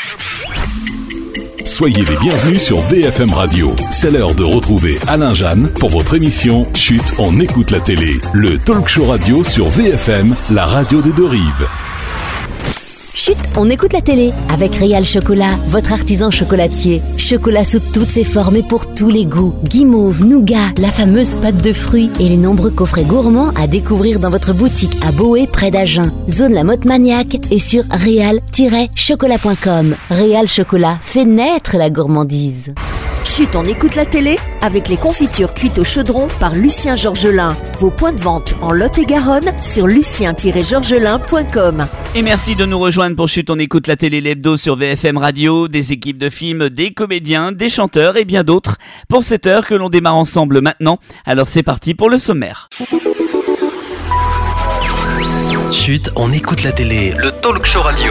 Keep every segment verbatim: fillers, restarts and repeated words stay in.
Soyez les bienvenus sur V F M Radio. C'est l'heure de retrouver Alain Jeanne pour votre émission Chut, on écoute la télé. Le talk show radio sur V F M, la radio des deux rives. Chut, on écoute la télé avec Réal Chocolat, votre artisan chocolatier. Chocolat sous toutes ses formes et pour tous les goûts. Guimauve, nougat, la fameuse pâte de fruits et les nombreux coffrets gourmands à découvrir dans votre boutique à Boé, près d'Agen. Zone La Motte Maniaque et sur réal tiret chocolat point com. Réal Chocolat fait naître la gourmandise. Chut, on écoute la télé avec les confitures cuites au chaudron par Lucien Georgelin. Vos points de vente en Lot-et-Garonne sur lucien tiret georgelin point com. Et merci de nous rejoindre pour Chut, on écoute la télé, l'hebdo sur V F M Radio, des équipes de films, des comédiens, des chanteurs et bien d'autres pour cette heure que l'on démarre ensemble maintenant. Alors c'est parti pour le sommaire. Chut, on écoute la télé, le talk show radio.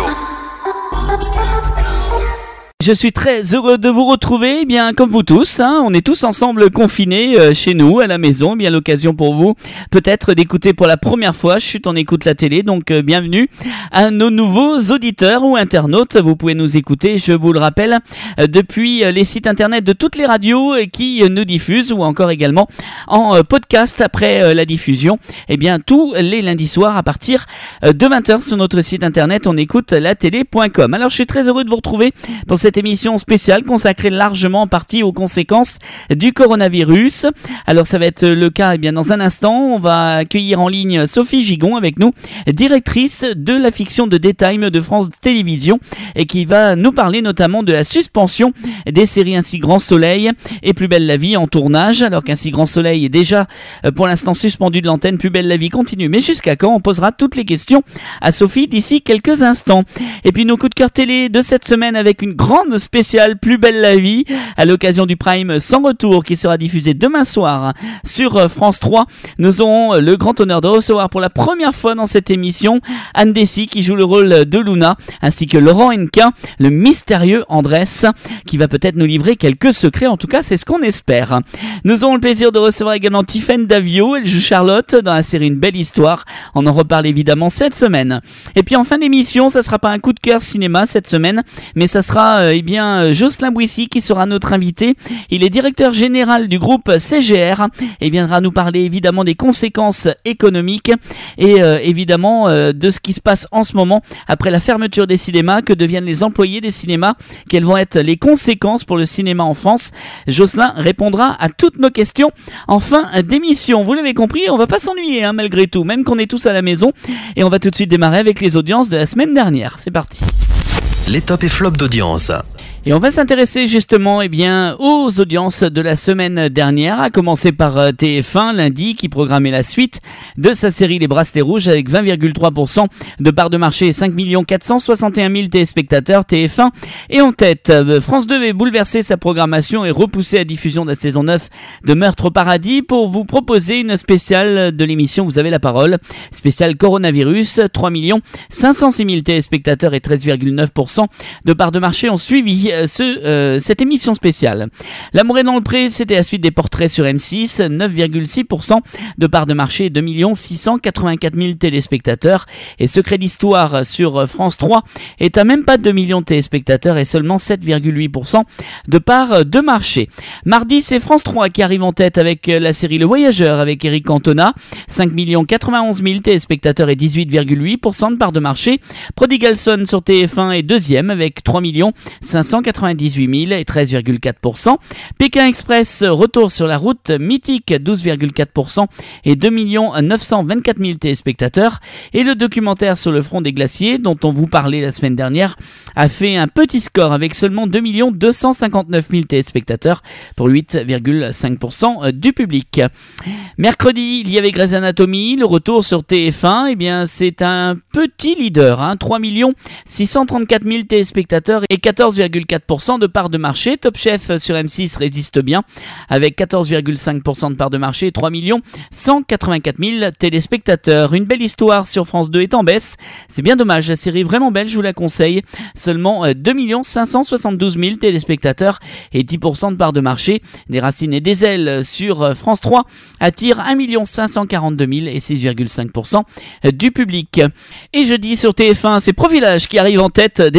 Je suis très heureux de vous retrouver, eh bien comme vous tous, hein, on est tous ensemble confinés euh, chez nous, à la maison, eh bien l'occasion pour vous peut-être d'écouter pour la première fois Chut, on écoute la télé, donc euh, bienvenue à nos nouveaux auditeurs ou internautes. Vous pouvez nous écouter, je vous le rappelle, euh, depuis euh, les sites internet de toutes les radios euh, qui euh, nous diffusent ou encore également en euh, podcast après euh, la diffusion, eh bien tous les lundis soirs à partir euh, de vingt heures sur notre site internet on écoute la télé point com. Alors je suis très heureux de vous retrouver pour cette émission spéciale consacrée largement en partie aux conséquences du coronavirus. Alors ça va être le cas eh bien dans un instant. On va accueillir en ligne Sophie Gigon avec nous, directrice de la fiction de Daytime de France Télévisions et qui va nous parler notamment de la suspension des séries Ainsi Grand Soleil et Plus Belle la Vie en tournage. Alors qu'Ainsi Grand Soleil est déjà pour l'instant suspendu de l'antenne, Plus Belle la Vie continue. Mais jusqu'à quand? On posera toutes les questions à Sophie d'ici quelques instants. Et puis nos coups de cœur télé de cette semaine avec une grande spéciale Plus Belle la Vie à l'occasion du Prime Sans Retour qui sera diffusé demain soir sur France trois. Nous aurons le grand honneur de recevoir pour la première fois dans cette émission Anne Dessy qui joue le rôle de Luna ainsi que Laurent Hennequin, le mystérieux Andrés qui va peut-être nous livrer quelques secrets, en tout cas c'est ce qu'on espère. Nous aurons le plaisir de recevoir également Tiffaine Davio, elle joue Charlotte dans la série Une Belle Histoire, on en reparle évidemment cette semaine. Et puis en fin d'émission, ça sera pas un coup de cœur cinéma cette semaine, mais ça sera euh, eh bien Jocelyn Bouissy qui sera notre invité. Il est directeur général du groupe C G R et viendra nous parler évidemment des conséquences économiques et euh, évidemment euh, de ce qui se passe en ce moment après la fermeture des cinémas, que deviennent les employés des cinémas, quelles vont être les conséquences pour le cinéma en France. Jocelyn répondra à toutes nos questions en fin d'émission. Vous l'avez compris, on va pas s'ennuyer hein, malgré tout, même qu'on est tous à la maison, et on va tout de suite démarrer avec les audiences de la semaine dernière. C'est parti. Les tops et flops d'audience. Et on va s'intéresser justement eh bien, aux audiences de la semaine dernière, à commencer par T F un lundi qui programmait la suite de sa série Les Bracelets Rouges avec vingt virgule trois pour cent de part de marché et cinq millions quatre cent soixante et un mille téléspectateurs. T F un est en tête. France deux avait bouleversé sa programmation et repoussé la diffusion de la saison neuf de Meurtre au Paradis pour vous proposer une spéciale de l'émission Vous avez la parole, spéciale coronavirus. Trois millions cinq cent six mille téléspectateurs et treize virgule neuf pour cent de part de marché ont suivi Ce, euh, cette émission spéciale. L'amour est dans le pré, c'était la suite des portraits sur M six, neuf virgule six pour cent de part de marché et deux millions six cent quatre-vingt-quatre mille téléspectateurs. Et Secret d'Histoire sur France trois est à même pas deux millions de téléspectateurs et seulement sept virgule huit pour cent de part de marché. Mardi, c'est France trois qui arrive en tête avec la série Le Voyageur avec Eric Cantona, cinq millions quatre-vingt-onze mille téléspectateurs et dix-huit virgule huit pour cent de part de marché. Prodigal Son sur T F un est deuxième avec trois millions cinq cent quatre-vingt-dix-huit mille et treize virgule quatre pour cent. Pékin Express, retour sur la route mythique, douze virgule quatre pour cent et deux millions neuf cent vingt-quatre mille téléspectateurs. Et le documentaire sur le front des glaciers, dont on vous parlait la semaine dernière, a fait un petit score avec seulement deux millions deux cent cinquante-neuf mille téléspectateurs pour huit virgule cinq pour cent du public. Mercredi, il y avait Grey's Anatomy, le retour sur T F un, eh bien c'est un petit leader, hein, trois millions six cent trente-quatre mille téléspectateurs et quatorze virgule quatre pour cent de part de marché. Top Chef sur M six résiste bien avec quatorze virgule cinq pour cent de part de marché et trois millions cent quatre-vingt-quatre mille téléspectateurs. Une Belle Histoire sur France deux est en baisse. C'est bien dommage, la série est vraiment belle, je vous la conseille. Seulement deux millions cinq cent soixante-douze mille téléspectateurs et dix pour cent de part de marché. Des Racines et des Ailes sur France trois attire un million cinq cent quarante-deux mille et six virgule cinq pour cent du public. Et jeudi sur T F un, c'est Profilage qui arrive en tête des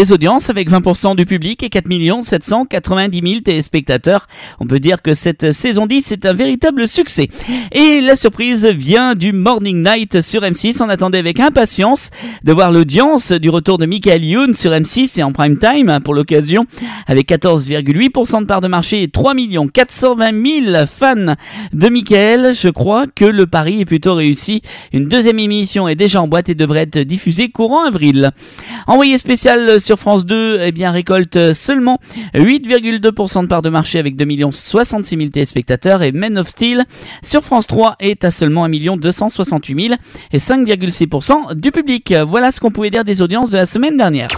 des audiences avec vingt pour cent du public et quatre millions sept cent quatre-vingt-dix mille téléspectateurs. On peut dire que cette saison dix est un véritable succès. Et la surprise vient du Morning Night sur M six. On attendait avec impatience de voir l'audience du retour de Michael Youn sur M six et en prime time pour l'occasion, avec quatorze virgule huit pour cent de part de marché et trois millions quatre cent vingt mille fans de Michael. Je crois que le pari est plutôt réussi. Une deuxième émission est déjà en boîte et devrait être diffusée courant avril. Envoyé spécial sur France deux, eh bien récolte seulement huit virgule deux pour cent de part de marché avec deux millions soixante-six mille téléspectateurs, et Men of Steel sur France trois est à seulement un million deux cent soixante-huit mille et cinq virgule six pour cent du public. Voilà ce qu'on pouvait dire des audiences de la semaine dernière.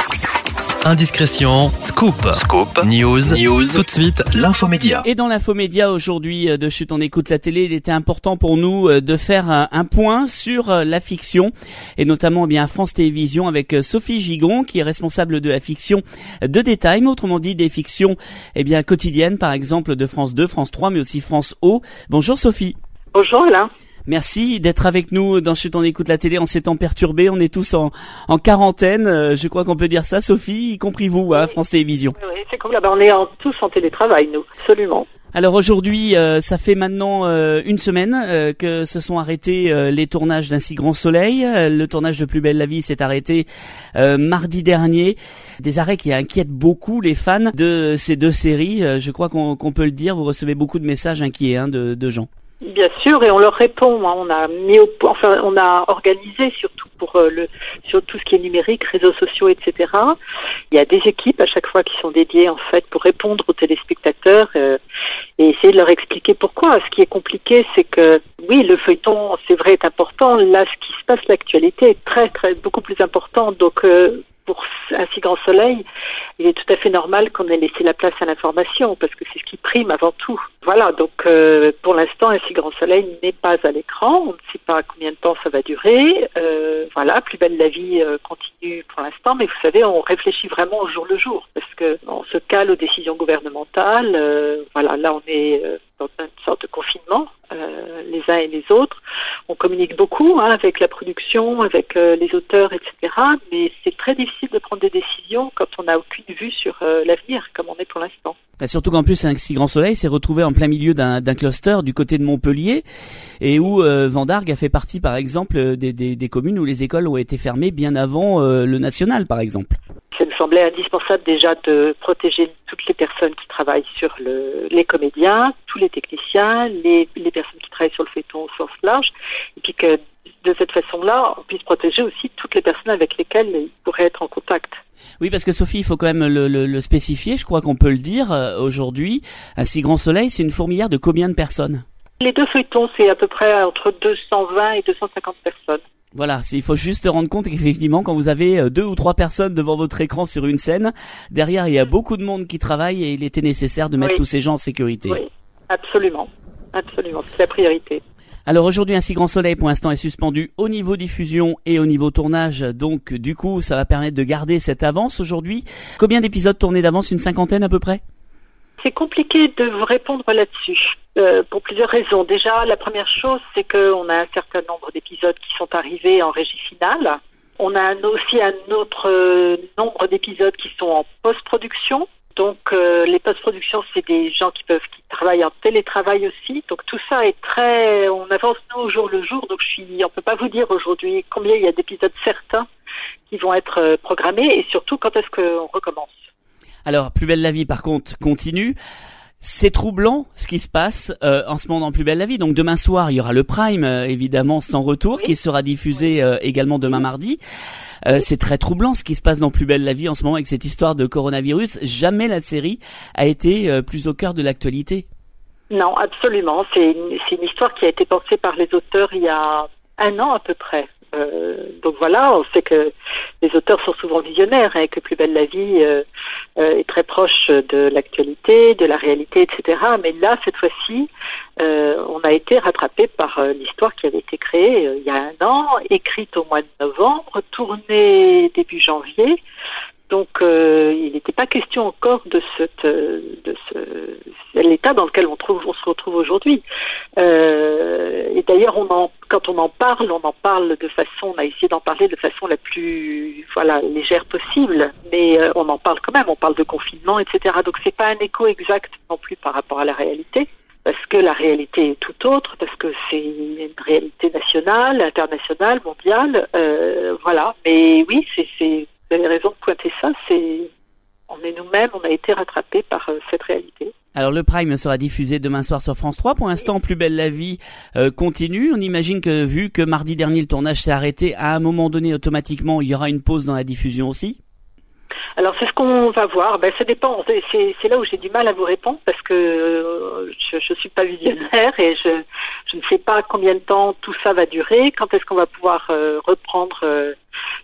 Indiscrétion, scoop, scoop, news, news, tout de suite, l'infomédia. Et dans l'infomédia aujourd'hui de Chut, on écoute la télé, il était important pour nous de faire un point sur la fiction, et notamment eh bien France Télévisions avec Sophie Gigon, qui est responsable de la fiction de détail, mais autrement dit des fictions eh bien quotidiennes, par exemple de France deux, France trois, mais aussi France O. Bonjour Sophie. Bonjour Alain. Merci d'être avec nous dans Chut, on écoute la télé en ces temps perturbés. On est tous en, en quarantaine, euh, je crois qu'on peut dire ça, Sophie, y compris vous, hein, France Télévisions. Oui, c'est comme là, on est en, tous en télétravail, nous, absolument. Alors aujourd'hui, euh, ça fait maintenant euh, une semaine euh, que se sont arrêtés euh, les tournages d'Un si grand soleil. Euh, le tournage de Plus belle la vie s'est arrêté euh, mardi dernier. Des arrêts qui inquiètent beaucoup les fans de ces deux séries. Euh, je crois qu'on, qu'on peut le dire, vous recevez beaucoup de messages inquiets hein, de, de gens. Bien sûr, et on leur répond. On a mis au, enfin, on a organisé surtout pour euh, le, sur tout ce qui est numérique, réseaux sociaux, et cetera. Il y a des équipes à chaque fois qui sont dédiées en fait pour répondre aux téléspectateurs euh, et essayer de leur expliquer pourquoi. Ce qui est compliqué, c'est que oui, le feuilleton, c'est vrai, est important. Là, ce qui se passe, l'actualité est très, très beaucoup plus importante. Donc euh, pour Un si grand soleil, il est tout à fait normal qu'on ait laissé la place à l'information, parce que c'est ce qui prime avant tout. Voilà, donc euh, pour l'instant, Un si grand soleil n'est pas à l'écran, on ne sait pas combien de temps ça va durer. Euh, voilà, Plus belle la vie euh, continue pour l'instant, mais vous savez, on réfléchit vraiment au jour le jour, parce que on se cale aux décisions gouvernementales. Euh, voilà, là on est euh, dans une sorte de confinement, euh, les uns et les autres. On communique beaucoup hein, avec la production, avec euh, les auteurs, et cetera. Mais c'est très difficile de prendre des décisions quand on n'a aucune vue sur euh, l'avenir, comme on est pour l'instant. Bah surtout qu'en plus, Un si grand soleil s'est retrouvé en plein milieu d'un, d'un cluster du côté de Montpellier, et où euh, Vendargue a fait partie, par exemple, des, des, des communes où les écoles ont été fermées bien avant euh, le national, par exemple. Ça me semblait indispensable déjà de protéger toutes les personnes qui travaillent sur le, les comédiens, tous les techniciens, les, les personnes qui travaillent sur le feuilleton au sens large, et puis que de cette façon-là, on puisse protéger aussi toutes les personnes avec lesquelles ils pourraient être en contact. Oui, parce que Sophie, il faut quand même le, le, le spécifier, je crois qu'on peut le dire euh, aujourd'hui. Un si grand soleil, c'est une fourmilière de combien de personnes ? Les deux feuilletons, c'est à peu près entre deux cent vingt et deux cent cinquante personnes. Voilà, il faut juste se rendre compte qu'effectivement, quand vous avez deux ou trois personnes devant votre écran sur une scène, derrière, il y a beaucoup de monde qui travaille et il était nécessaire de mettre oui. tous ces gens en sécurité. Oui, absolument. Absolument, c'est la priorité. Alors aujourd'hui, Un si grand soleil pour l'instant est suspendu au niveau diffusion et au niveau tournage, donc du coup ça va permettre de garder cette avance aujourd'hui. Combien d'épisodes tournés d'avance? Une cinquantaine à peu près? C'est compliqué de vous répondre là-dessus, euh, pour plusieurs raisons. Déjà, la première chose, c'est qu'on a un certain nombre d'épisodes qui sont arrivés en régie finale. On a aussi un autre euh, nombre d'épisodes qui sont en post-production. Donc euh, les post-productions, c'est des gens qui peuvent qui travaillent en télétravail aussi. Donc tout ça est très, on avance nous au jour le jour. Donc je suis, on peut pas vous dire aujourd'hui combien il y a d'épisodes certains qui vont être euh, programmés et surtout quand est-ce qu'on recommence. Alors Plus belle la vie par contre continue. C'est troublant ce qui se passe euh, en ce moment dans Plus belle la vie. Donc demain soir, il y aura le Prime, euh, évidemment sans retour, oui. qui sera diffusé euh, également demain mardi. Euh, c'est très troublant ce qui se passe dans Plus belle la vie en ce moment avec cette histoire de coronavirus. Jamais la série a été euh, plus au cœur de l'actualité. Non, absolument. C'est une, c'est une histoire qui a été pensée par les auteurs il y a un an à peu près. Euh, donc voilà, on sait que les auteurs sont souvent visionnaires et que Plus belle la vie euh, euh, est très proche de l'actualité, de la réalité, et cetera. Mais là, cette fois-ci, euh, on a été rattrapé par euh, l'histoire qui avait été créée euh, il y a un an, écrite au mois de novembre, tournée début janvier. Donc, euh, il n'était pas question encore de, cette, de ce, l'état dans lequel on, trouve, on se retrouve aujourd'hui. Euh, et d'ailleurs, on en, quand on en parle, on en parle de façon, on a essayé d'en parler de façon la plus, voilà, légère possible, mais euh, on en parle quand même. On parle de confinement, et cetera. Donc, c'est pas un écho exact non plus par rapport à la réalité. Parce que la réalité est tout autre, parce que c'est une réalité nationale, internationale, mondiale, euh, voilà. Mais oui, c'est, c'est, vous avez raison de pointer ça, c'est, on est nous-mêmes, on a été rattrapés par euh, cette réalité. Alors le Prime sera diffusé demain soir sur France trois. Pour l'instant, Plus belle la vie euh, continue. On imagine que vu que mardi dernier le tournage s'est arrêté, à un moment donné automatiquement il y aura une pause dans la diffusion aussi. Alors c'est ce qu'on va voir. Ben ça dépend. C'est, c'est, c'est là où j'ai du mal à vous répondre parce que euh, je, je suis pas visionnaire et je, je ne sais pas combien de temps tout ça va durer. Quand est-ce qu'on va pouvoir euh, reprendre euh,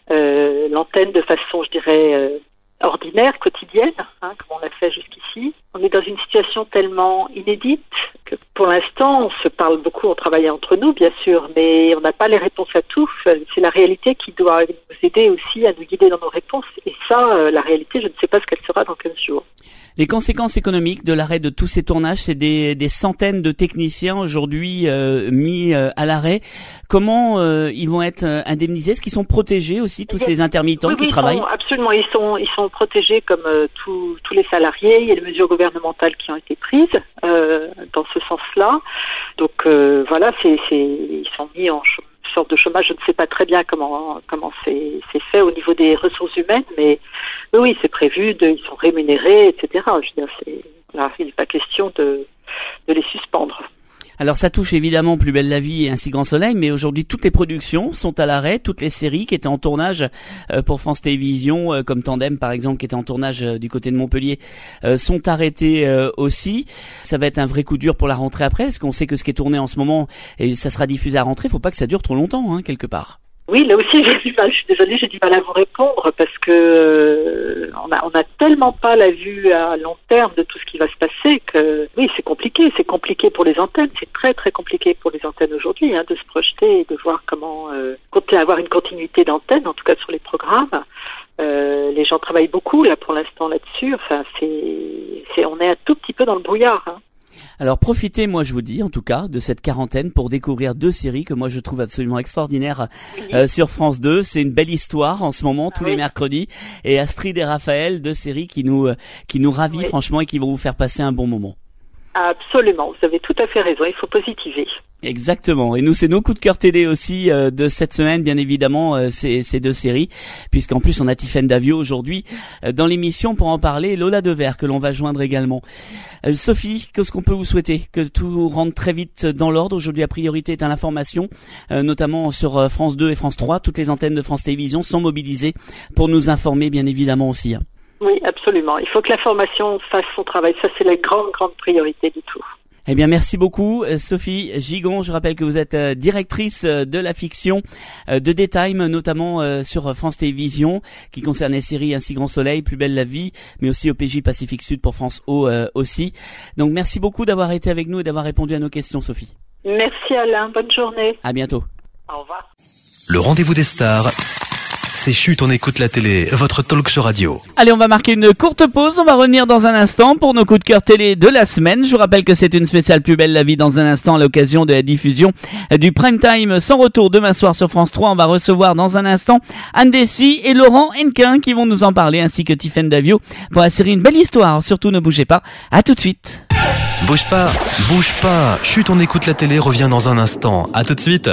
euh, l'antenne de façon, je dirais, euh, ordinaire, quotidienne, hein, comme on l'a fait jusqu'ici. On est dans une situation tellement inédite que pour l'instant, on se parle beaucoup, on travaille entre nous, bien sûr, mais on n'a pas les réponses à tout. C'est la réalité qui doit nous aider aussi à nous guider dans nos réponses. Et ça, euh, la réalité, je ne sais pas ce qu'elle sera dans quinze jours. Les conséquences économiques de l'arrêt de tous ces tournages, c'est des, des centaines de techniciens aujourd'hui euh, mis euh, à l'arrêt. Comment euh, ils vont être euh, indemnisés? Est-ce qu'ils sont protégés aussi, tous ces intermittents oui, qui oui, travaillent? Ils sont, absolument, ils sont, ils sont protégés comme euh, tous, tous les salariés. Il y a des mesures gouvernementales qui ont été prises euh, dans ce sens-là. Donc euh, voilà, c'est, c'est, ils sont mis en ch- sorte de chômage. Je ne sais pas très bien comment comment c'est, c'est fait au niveau des ressources humaines, mais oui, oui c'est prévu. De, ils sont rémunérés, et cetera. Je veux dire, c'est, là, il n'est pas question de de les suspendre. Alors ça touche évidemment Plus belle la vie et Ainsi grand soleil, mais aujourd'hui toutes les productions sont à l'arrêt, toutes les séries qui étaient en tournage euh, pour France Télévisions, euh, comme Tandem par exemple qui était en tournage euh, du côté de Montpellier, euh, sont arrêtées euh, aussi. Ça va être un vrai coup dur pour la rentrée après, parce qu'on sait que ce qui est tourné en ce moment, et ça sera diffusé à rentrée, faut pas que ça dure trop longtemps, hein, quelque part. Oui, là aussi, j'ai du mal. Je suis désolée, j'ai du mal à vous répondre parce que euh, on a, on a tellement pas la vue à long terme de tout ce qui va se passer que oui, c'est compliqué. C'est compliqué pour les antennes. C'est très très compliqué pour les antennes aujourd'hui, hein, de se projeter et de voir comment euh, avoir une continuité d'antenne, en tout cas sur les programmes. Euh, les gens travaillent beaucoup là pour l'instant là-dessus. Enfin, c'est, c'est, on est un tout petit peu dans le brouillard. Hein. Alors profitez, moi je vous dis en tout cas, de cette quarantaine pour découvrir deux séries que moi je trouve absolument extraordinaires euh, sur France deux. C'est une belle histoire en ce moment, tous ah, les oui. mercredis. Et Astrid et Raphaël, deux séries qui nous, euh, qui nous ravivent oui. franchement et qui vont vous faire passer un bon moment. Absolument, vous avez tout à fait raison, il faut positiver. Exactement, et nous c'est nos coups de cœur télé aussi euh, de cette semaine, bien évidemment, euh, ces, ces deux séries, puisqu'en plus on a Tiffaine Davio aujourd'hui euh, dans l'émission pour en parler, Lola Devers que l'on va joindre également. Euh, Sophie, qu'est-ce qu'on peut vous souhaiter? Que tout rentre très vite dans l'ordre. Aujourd'hui la priorité est à l'information, euh, notamment sur euh, France deux et France trois, toutes les antennes de France Télévisions sont mobilisées pour nous informer bien évidemment aussi. Hein. Oui, absolument. Il faut que l'information fasse son travail. Ça, c'est la grande, grande priorité du tout. Eh bien, merci beaucoup, Sophie Gigon. Je rappelle que vous êtes directrice de la fiction de Daytime, notamment sur France Télévisions, qui concerne les séries Ainsi grand soleil, Plus belle la vie, mais aussi O P J Pacifique Sud pour France O euh, aussi. Donc, merci beaucoup d'avoir été avec nous et d'avoir répondu à nos questions, Sophie. Merci Alain. Bonne journée. À bientôt. Au revoir. Le rendez-vous des stars. C'est Chut, on écoute la télé, votre talk show radio. Allez, on va marquer une courte pause, on va revenir dans un instant pour nos coups de cœur télé de la semaine. Je vous rappelle que c'est une spéciale Plus belle la vie dans un instant à l'occasion de la diffusion du Prime Time sans retour demain soir sur France trois. On va recevoir dans un instant Anne Dessy et Laurent Henquin qui vont nous en parler, ainsi que Tiffaine Davio pour la série Une belle histoire. Surtout ne bougez pas, à tout de suite. Bouge pas, bouge pas, Chut, on écoute la télé revient dans un instant, à tout de suite.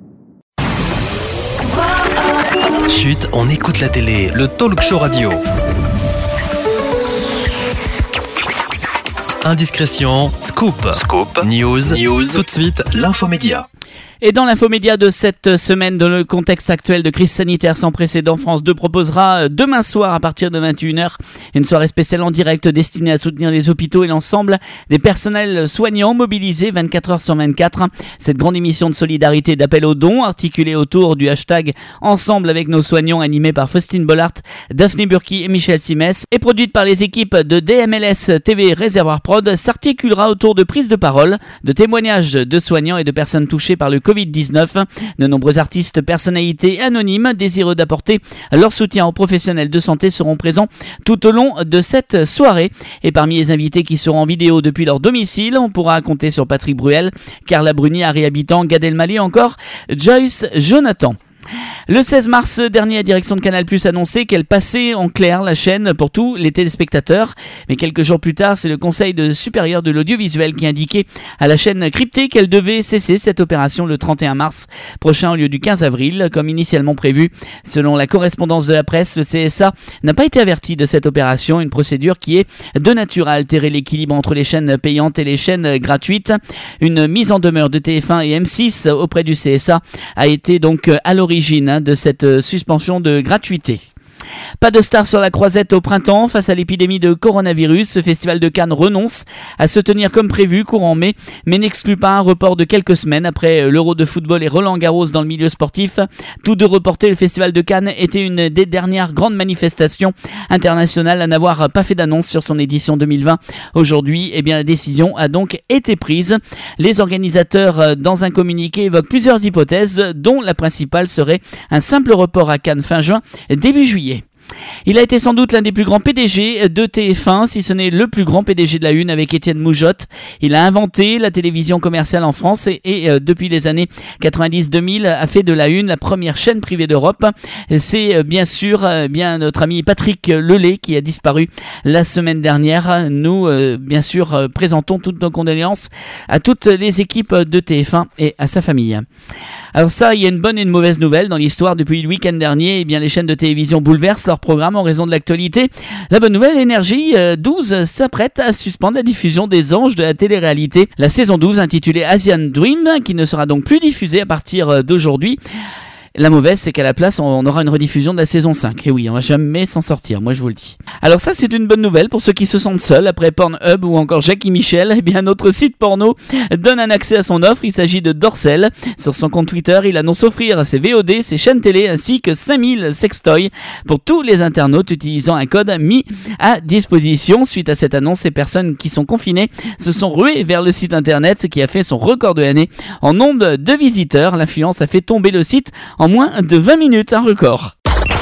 Chut, on écoute la télé, le talk show radio. Indiscrétion, scoop, scoop, news, news, tout de suite, l'infomédia. Et dans l'infomédia de cette semaine, dans le contexte actuel de crise sanitaire sans précédent, France deux proposera demain soir à partir de vingt et une heures une soirée spéciale en direct destinée à soutenir les hôpitaux et l'ensemble des personnels soignants mobilisés vingt-quatre heures sur vingt-quatre. Cette grande émission de solidarité et d'appel aux dons, articulée autour du hashtag Ensemble avec nos soignants, animée par Faustine Bollard, Daphné Burki et Michel Simès, et produite par les équipes de D M L S T V Réservoir Prod, s'articulera autour de prises de parole, de témoignages de soignants et de personnes touchées par par le covid dix-neuf. De nombreux artistes, personnalités anonymes désireux d'apporter leur soutien aux professionnels de santé seront présents tout au long de cette soirée. Et parmi les invités qui seront en vidéo depuis leur domicile, on pourra compter sur Patrick Bruel, Carla Bruni, Harry Habitant, Gad Elmaleh, encore Joyce Jonathan. Le seize mars dernier, la direction de Canal+ annonçait qu'elle passait en clair la chaîne pour tous les téléspectateurs. Mais quelques jours plus tard, c'est le Conseil de supérieur de l'audiovisuel qui indiquait à la chaîne cryptée qu'elle devait cesser cette opération le trente et un mars prochain au lieu du quinze avril, comme initialement prévu. Selon la correspondance de la presse, le C S A n'a pas été averti de cette opération, une procédure qui est de nature à altérer l'équilibre entre les chaînes payantes et les chaînes gratuites. Une mise en demeure de T F un et M six auprès du C S A a été donc à l'origine de cette suspension de gratuité. Pas de star sur la croisette au printemps. Face à l'épidémie de coronavirus, ce festival de Cannes renonce à se tenir comme prévu courant mai, mais n'exclut pas un report de quelques semaines après l'Euro de football et Roland Garros dans le milieu sportif. Tous deux reportés, le festival de Cannes était une des dernières grandes manifestations internationales à n'avoir pas fait d'annonce sur son édition deux mille vingt. Aujourd'hui, eh bien, la décision a donc été prise. Les organisateurs, dans un communiqué, évoquent plusieurs hypothèses, dont la principale serait un simple report à Cannes fin juin, début juillet. Il a été sans doute l'un des plus grands P D G de T F un, si ce n'est le plus grand P D G de la Une avec Étienne Moujotte. Il a inventé la télévision commerciale en France et, et euh, depuis les années quatre-vingt-dix deux mille a fait de la Une la première chaîne privée d'Europe. C'est euh, bien sûr euh, bien notre ami Patrick Lelay qui a disparu la semaine dernière. Nous, euh, bien sûr, euh, présentons toutes nos condoléances à toutes les équipes de T F un et à sa famille. Alors ça, il y a une bonne et une mauvaise nouvelle dans l'histoire. Depuis le week-end dernier, eh bien, les chaînes de télévision bouleversent leur programme en raison de l'actualité. La bonne nouvelle, Énergie euh, douze s'apprête à suspendre la diffusion des Anges de la télé-réalité. La saison douze, intitulée Asian Dream, qui ne sera donc plus diffusée à partir d'aujourd'hui. La mauvaise, c'est qu'à la place, on aura une rediffusion de la saison cinq. Et oui, on va jamais s'en sortir, moi je vous le dis. Alors ça, c'est une bonne nouvelle pour ceux qui se sentent seuls après Pornhub ou encore Jackie Michel. Eh bien, notre site porno donne un accès à son offre. Il s'agit de Dorsel. Sur son compte Twitter, il annonce offrir ses V O D, ses chaînes télé ainsi que cinq mille sextoys pour tous les internautes utilisant un code mis à disposition. Suite à cette annonce, ces personnes qui sont confinées se sont ruées vers le site internet qui a fait son record de l'année en nombre de visiteurs. L'influence a fait tomber le site en moins de vingt minutes, un record.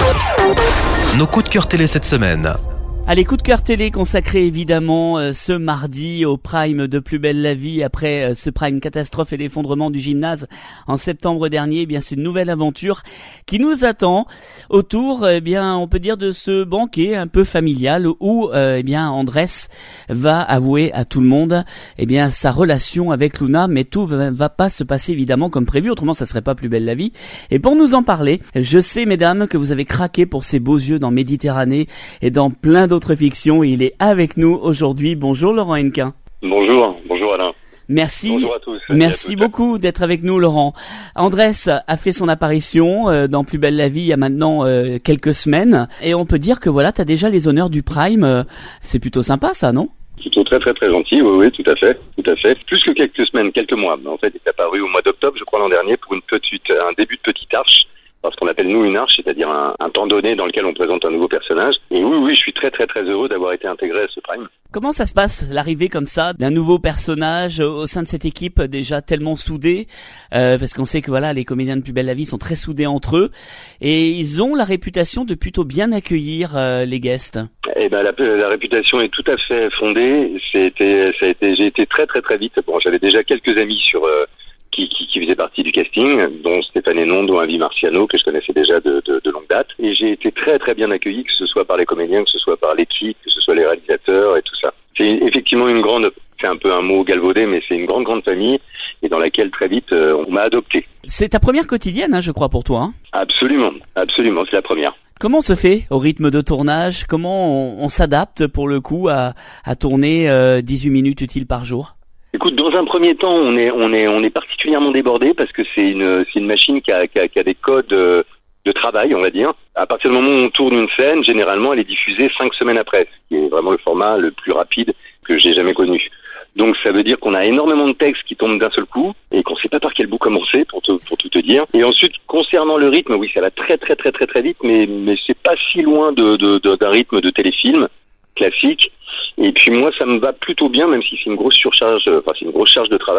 Nos coups de cœur télé cette semaine. Allez, coup de cœur télé consacré évidemment euh, ce mardi au Prime de Plus belle la vie après euh, ce Prime catastrophe et l'effondrement du gymnase en septembre dernier. Eh bien, c'est une nouvelle aventure qui nous attend autour, eh bien, on peut dire de ce banquet un peu familial où, euh, eh bien, Andrés va avouer à tout le monde, eh bien, sa relation avec Luna, mais tout va, va pas se passer évidemment comme prévu. Autrement, ça serait pas Plus belle la vie. Et pour nous en parler, je sais, mesdames, que vous avez craqué pour ces beaux yeux dans Méditerranée et dans plein d'autres fictions. Et il est avec nous aujourd'hui. Bonjour Laurent Hennequin. Bonjour, bonjour Alain. Merci, bonjour à tous. merci beaucoup d'être avec nous Laurent. Andrés a fait son apparition euh, dans Plus belle la vie il y a maintenant euh, quelques semaines. Et on peut dire que voilà, t'as déjà les honneurs du Prime. Euh, c'est plutôt sympa ça, non ? Plutôt très très très gentil, oui, oui, tout à fait, tout à fait. Plus que quelques semaines, quelques mois. En fait, il est apparu au mois d'octobre, je crois, l'an dernier, pour une petite, un début de petite arche. Ce qu'on appelle nous une arche, c'est-à-dire un, un temps donné dans lequel on présente un nouveau personnage. Et oui, oui, je suis très très très heureux d'avoir été intégré à ce Prime. Comment ça se passe, l'arrivée comme ça d'un nouveau personnage au sein de cette équipe déjà tellement soudée, euh, parce qu'on sait que voilà, les comédiens de Plus belle la vie sont très soudés entre eux, et ils ont la réputation de plutôt bien accueillir euh, les guests. Eh ben, la, la réputation est tout à fait fondée. C'était, ça a été, j'ai été très très très vite. Bon, j'avais déjà quelques amis sur euh, Qui, qui, qui faisait partie du casting, dont Stéphane Hénon, dont Avi Marciano, que je connaissais déjà de, de, de longue date. Et j'ai été très très bien accueilli, que ce soit par les comédiens, que ce soit par l'équipe, que ce soit les réalisateurs et tout ça. C'est effectivement une grande, c'est un peu un mot galvaudé, mais c'est une grande grande famille et dans laquelle très vite euh, on m'a adopté. C'est ta première quotidienne, hein, je crois, pour toi. Hein. Absolument, absolument, c'est la première. Comment on se fait au rythme de tournage ? Comment on, on s'adapte pour le coup à, à tourner euh, dix-huit minutes utiles par jour ? Écoute, dans un premier temps, on est on est on est particulièrement débordé parce que c'est une c'est une machine qui a qui a, qui a des codes de travail, on va dire. À partir du moment où on tourne une scène, généralement, elle est diffusée cinq semaines après, ce qui est vraiment le format le plus rapide que j'ai jamais connu. Donc ça veut dire qu'on a énormément de textes qui tombent d'un seul coup et qu'on sait pas par quel bout commencer pour te, pour tout te dire. Et ensuite, concernant le rythme, oui, ça va très très très très très vite, mais mais c'est pas si loin de, de, de d'un rythme de téléfilm classique. Et puis moi, ça me va plutôt bien, même si c'est une grosse surcharge, enfin c'est une grosse charge de travail.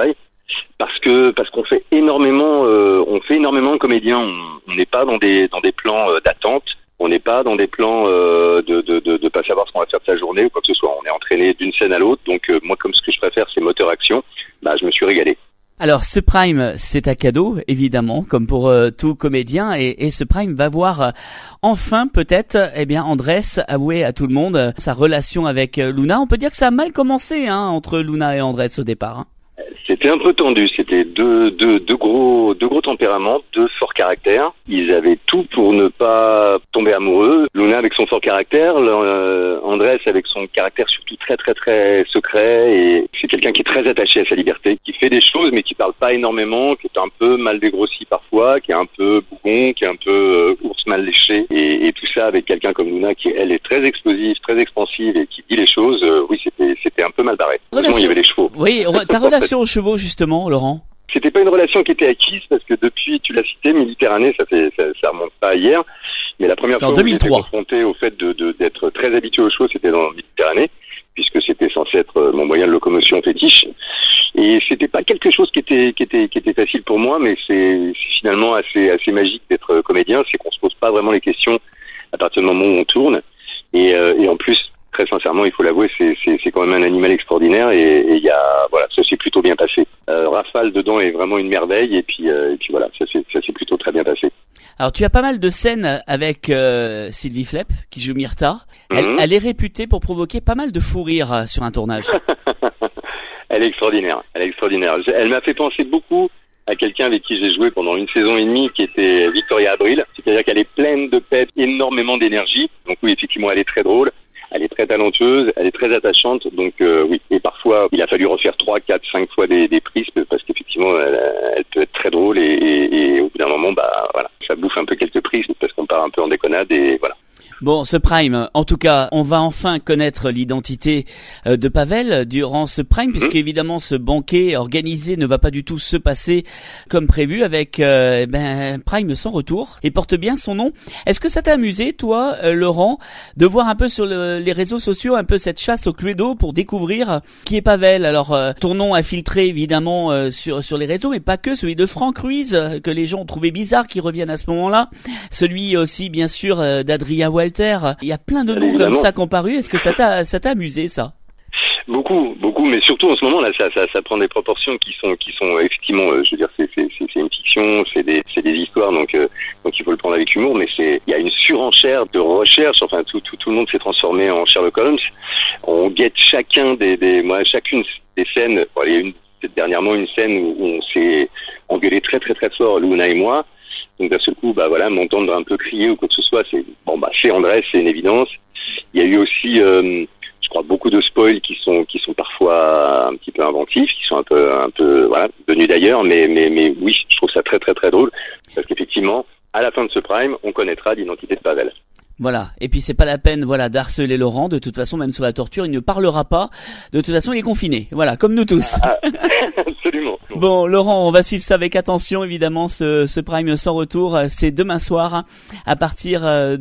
parce que parce qu'on fait énormément, euh, on fait énormément de comédiens. On n'est pas dans des dans des plans euh, d'attente. On n'est pas dans des plans euh, de, de, de, de pas savoir ce qu'on va faire de sa journée ou quoi que ce soit. On est entraîné d'une scène à l'autre. Donc euh, moi, comme ce que je préfère, c'est moteur-action, bah, je me suis régalé. Alors, ce Prime, c'est un cadeau, évidemment, comme pour euh, tout comédien. Et, et ce Prime va voir euh, enfin, peut-être, eh bien, Andrés avouer à tout le monde euh, sa relation avec euh, Luna. On peut dire que ça a mal commencé hein, entre Luna et Andrés au départ. Hein. C'était un peu tendu, c'était deux, deux, deux gros, deux gros tempéraments, deux forts caractères. Ils avaient tout pour ne pas tomber amoureux. Luna avec son fort caractère, euh, Andrés avec son caractère surtout très très très secret, et c'est quelqu'un qui est très attaché à sa liberté, qui fait des choses mais qui parle pas énormément, qui est un peu mal dégrossi parfois, qui est un peu bougon, qui est un peu euh, ours mal léché, et, et tout ça avec quelqu'un comme Luna qui elle est très explosive, très expansive et qui dit les choses. Euh, oui, c'était c'était un peu mal barré. Heureusement, il y avait les chevaux. Oui, ta relation aux chevaux justement, Laurent. C'était pas une relation qui était acquise parce que depuis, tu l'as cité, Méditerranée, ça fait, ça, ça remonte pas à hier, mais la première c'est fois où j'étais confronté au fait de, de, d'être très habitué aux chevaux, c'était dans la Méditerranée, puisque c'était censé être mon moyen de locomotion fétiche. Et c'était pas quelque chose qui était, qui était, qui était facile pour moi, mais c'est, c'est finalement assez, assez magique d'être comédien, c'est qu'on se pose pas vraiment les questions à partir du moment où on tourne. Et, euh, et en plus, très sincèrement, il faut l'avouer, c'est, c'est, c'est quand même un animal extraordinaire, et il y a, voilà, ça s'est plutôt bien passé. Euh, Rafale dedans est vraiment une merveille, et puis, euh, et puis voilà, ça s'est, ça s'est plutôt très bien passé. Alors tu as pas mal de scènes avec euh, Sylvie Flepp qui joue Myrtha. Elle, mm-hmm. elle est réputée pour provoquer pas mal de fou rire sur un tournage. Elle est extraordinaire, elle est extraordinaire. Elle m'a fait penser beaucoup à quelqu'un avec qui j'ai joué pendant une saison et demie, qui était Victoria Abril. C'est-à-dire qu'elle est pleine de pep, énormément d'énergie. Donc oui, effectivement, elle est très drôle. Elle est très talentueuse, elle est très attachante, donc euh, oui. Et parfois, il a fallu refaire trois, quatre, cinq fois des, des prises parce qu'effectivement, elle, elle peut être très drôle et, et, et au bout d'un moment, bah voilà, ça bouffe un peu quelques prises parce qu'on part un peu en déconnade et voilà. Bon, ce Prime, en tout cas, on va enfin connaître l'identité de Pavel durant ce Prime, mmh. puisque évidemment ce banquet organisé ne va pas du tout se passer comme prévu avec euh, ben, Prime sans retour, et porte bien son nom. Est-ce que ça t'a amusé, toi, euh, Laurent, de voir un peu sur le, les réseaux sociaux un peu cette chasse au Cluedo pour découvrir qui est Pavel? Alors, euh, ton nom a filtré évidemment euh, sur sur les réseaux, mais pas que, celui de Franck Ruiz, euh, que les gens ont trouvé bizarre qu'il revienne à ce moment-là. Celui aussi, bien sûr, euh, d'Adrien Walter. Il y a plein de noms Évidemment. Comme ça comparus. Est-ce que ça t'a, ça t'a amusé, ça? Beaucoup, beaucoup, mais surtout en ce moment là, ça, ça, ça prend des proportions qui sont, qui sont effectivement, euh, je veux dire, c'est, c'est, c'est, c'est une fiction, c'est des, c'est des histoires, donc, euh, donc il faut le prendre avec humour. Mais c'est, il y a une surenchère de recherche. Enfin, tout, tout, tout le monde s'est transformé en Sherlock Holmes. On guette chacun des, des, moi, chacune des scènes. Bon, il y a une, dernièrement une scène où on s'est engueulé très, très, très fort, Luna et moi. Donc d'un seul coup, bah voilà, m'entendre un peu crier ou quoi que ce soit, c'est bon, bah c'est Andrés, c'est une évidence. Il y a eu aussi, euh, je crois, beaucoup de spoils qui sont qui sont parfois un petit peu inventifs, qui sont un peu un peu voilà venus d'ailleurs, mais mais mais oui, je trouve ça très très très drôle parce qu'effectivement, à la fin de ce Prime, on connaîtra l'identité de Pavel. Voilà. Et puis c'est pas la peine, voilà, d'harceler Laurent. De toute façon, même sur la torture, il ne parlera pas. De toute façon, il est confiné. Voilà, comme nous tous. Ah, absolument. Bon, Laurent, on va suivre ça avec attention, évidemment, ce, ce Prime sans retour. C'est demain soir, à partir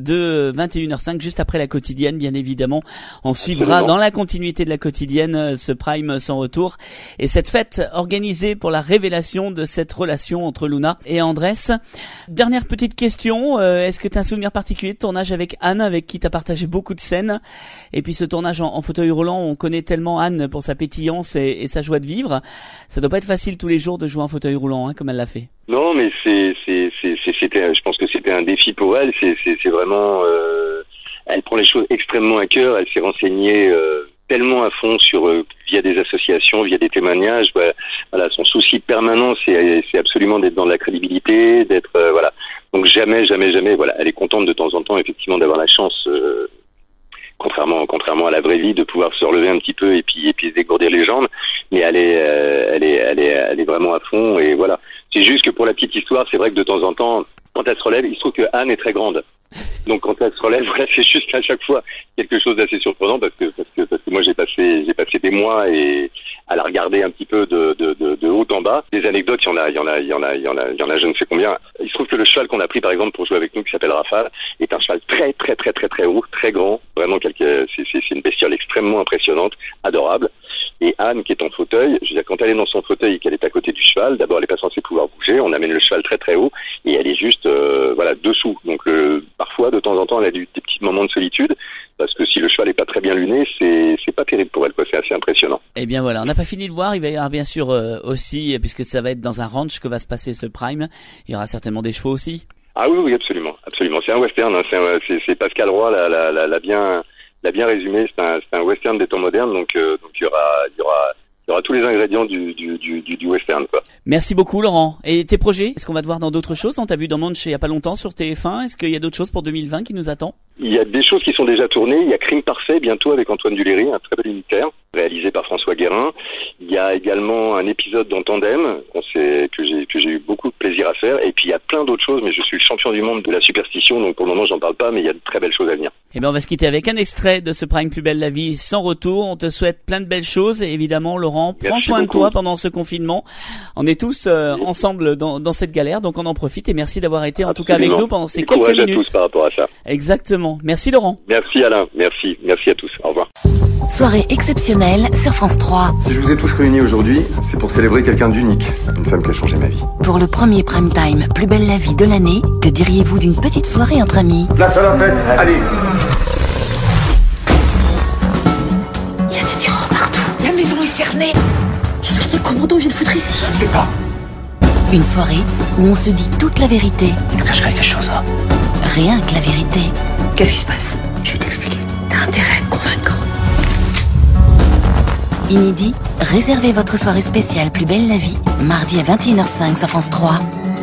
de vingt et une heures cinq, juste après la quotidienne, bien évidemment. On suivra absolument. Dans la continuité de la quotidienne, ce Prime sans retour. Et cette fête organisée pour la révélation de cette relation entre Luna et Andrés. Dernière petite question. Euh, est-ce que tu as un souvenir particulier de tournage avec Anne, avec qui t'as partagé beaucoup de scènes, et puis ce tournage en, en fauteuil roulant, on connaît tellement Anne pour sa pétillance et, et sa joie de vivre. Ça doit pas être facile tous les jours de jouer en fauteuil roulant, hein, comme elle l'a fait. Non, mais c'est, c'est, c'est, c'était, je pense que c'était un défi pour elle. C'est, c'est, c'est vraiment, euh, elle prend les choses extrêmement à cœur. Elle s'est renseignée euh, tellement à fond sur euh, via des associations, via des témoignages. Ouais, voilà, son souci permanent, c'est, c'est absolument d'être dans la crédibilité, d'être euh, voilà. Donc jamais, jamais, jamais, voilà, elle est contente de temps en temps, effectivement, d'avoir la chance, euh, contrairement, contrairement à la vraie vie, de pouvoir se relever un petit peu et puis, et puis se dégourdir les jambes. Mais elle est, euh, elle est, elle est, elle est vraiment à fond et voilà. C'est juste que pour la petite histoire, c'est vrai que de temps en temps, quand elle se relève, il se trouve que Anne est très grande. Donc quand elle se relève, voilà, c'est juste à chaque fois quelque chose d'assez surprenant parce que parce que parce que moi j'ai passé j'ai passé des mois et à la regarder un petit peu de de de, de haut en bas. Des anecdotes, il y en a il y en a il y en a il y en a il y en a je ne sais combien. Il se trouve que le cheval qu'on a pris par exemple pour jouer avec nous qui s'appelle Rafale est un cheval très très très très très haut, très grand, vraiment quelque c'est c'est, c'est une bestiole extrêmement impressionnante, adorable. Et Anne, qui est en fauteuil, je veux dire, quand elle est dans son fauteuil et qu'elle est à côté du cheval, d'abord elle n'est pas censée pouvoir bouger, on amène le cheval très très haut et elle est juste euh, voilà dessous. Donc le, parfois, de temps en temps, elle a des, des petits moments de solitude parce que si le cheval n'est pas très bien luné, c'est c'est pas terrible pour elle, quoi. C'est assez impressionnant. Eh bien voilà, on n'a pas fini de voir. Il va y avoir bien sûr euh, aussi, puisque ça va être dans un ranch que va se passer ce prime, il y aura certainement des chevaux aussi. Ah oui, oui, absolument, absolument. C'est un western, hein, c'est, un, c'est, c'est Pascal Roy l'a, l'a, l'a, l'a bien, l'a bien résumé. C'est un, c'est un western des temps modernes, donc, euh, donc il y aura, il y aura, il y aura tous les ingrédients du, du, du, du western, quoi. Merci beaucoup, Laurent. Et tes projets? Est-ce qu'on va te voir dans d'autres choses? On t'a vu dans Manche il y a pas longtemps sur T F un. Est-ce qu'il y a d'autres choses pour deux mille vingt qui nous attend? Il y a des choses qui sont déjà tournées. Il y a Crime Parfait bientôt avec Antoine Duléry, un très bel unitaire réalisé par François Guérin. Il y a également un épisode dans Tandem qu'on sait, que j'ai que j'ai eu beaucoup de plaisir à faire. Et puis il y a plein d'autres choses, mais je suis le champion du monde de la superstition, donc pour le moment j'en parle pas, mais il y a de très belles choses à venir. Eh bien on va se quitter avec un extrait de ce Prime Plus Belle la Vie sans retour. On te souhaite plein de belles choses et évidemment Laurent, prends Merci soin beaucoup. de toi pendant ce confinement. On est tous euh, ensemble dans, dans cette galère, donc on en profite et merci d'avoir été en Absolument. tout cas avec nous pendant ces Et quelques courage minutes. à tous par rapport à ça. Exactement. Merci Laurent. Merci Alain, merci, merci à tous. Au revoir. Soirée exceptionnelle sur France trois. Si je vous ai tous réunis aujourd'hui, c'est pour célébrer quelqu'un d'unique, une femme qui a changé ma vie. Pour le premier prime time Plus Belle la Vie de l'année, que diriez-vous d'une petite soirée entre amis? Place à la fête, allez. Il y a des tireurs partout. La maison est cernée. Qu'est-ce que les commandos viennent foutre ici? Je sais pas. Une soirée où on se dit toute la vérité. Tu nous caches quelque chose, hein? Rien que la vérité. Qu'est-ce qui se passe? Je vais t'expliquer. T'as intérêt à être convaincant. Inédit, réservez votre soirée spéciale Plus Belle la Vie, mardi à vingt et une heures cinq sur France trois.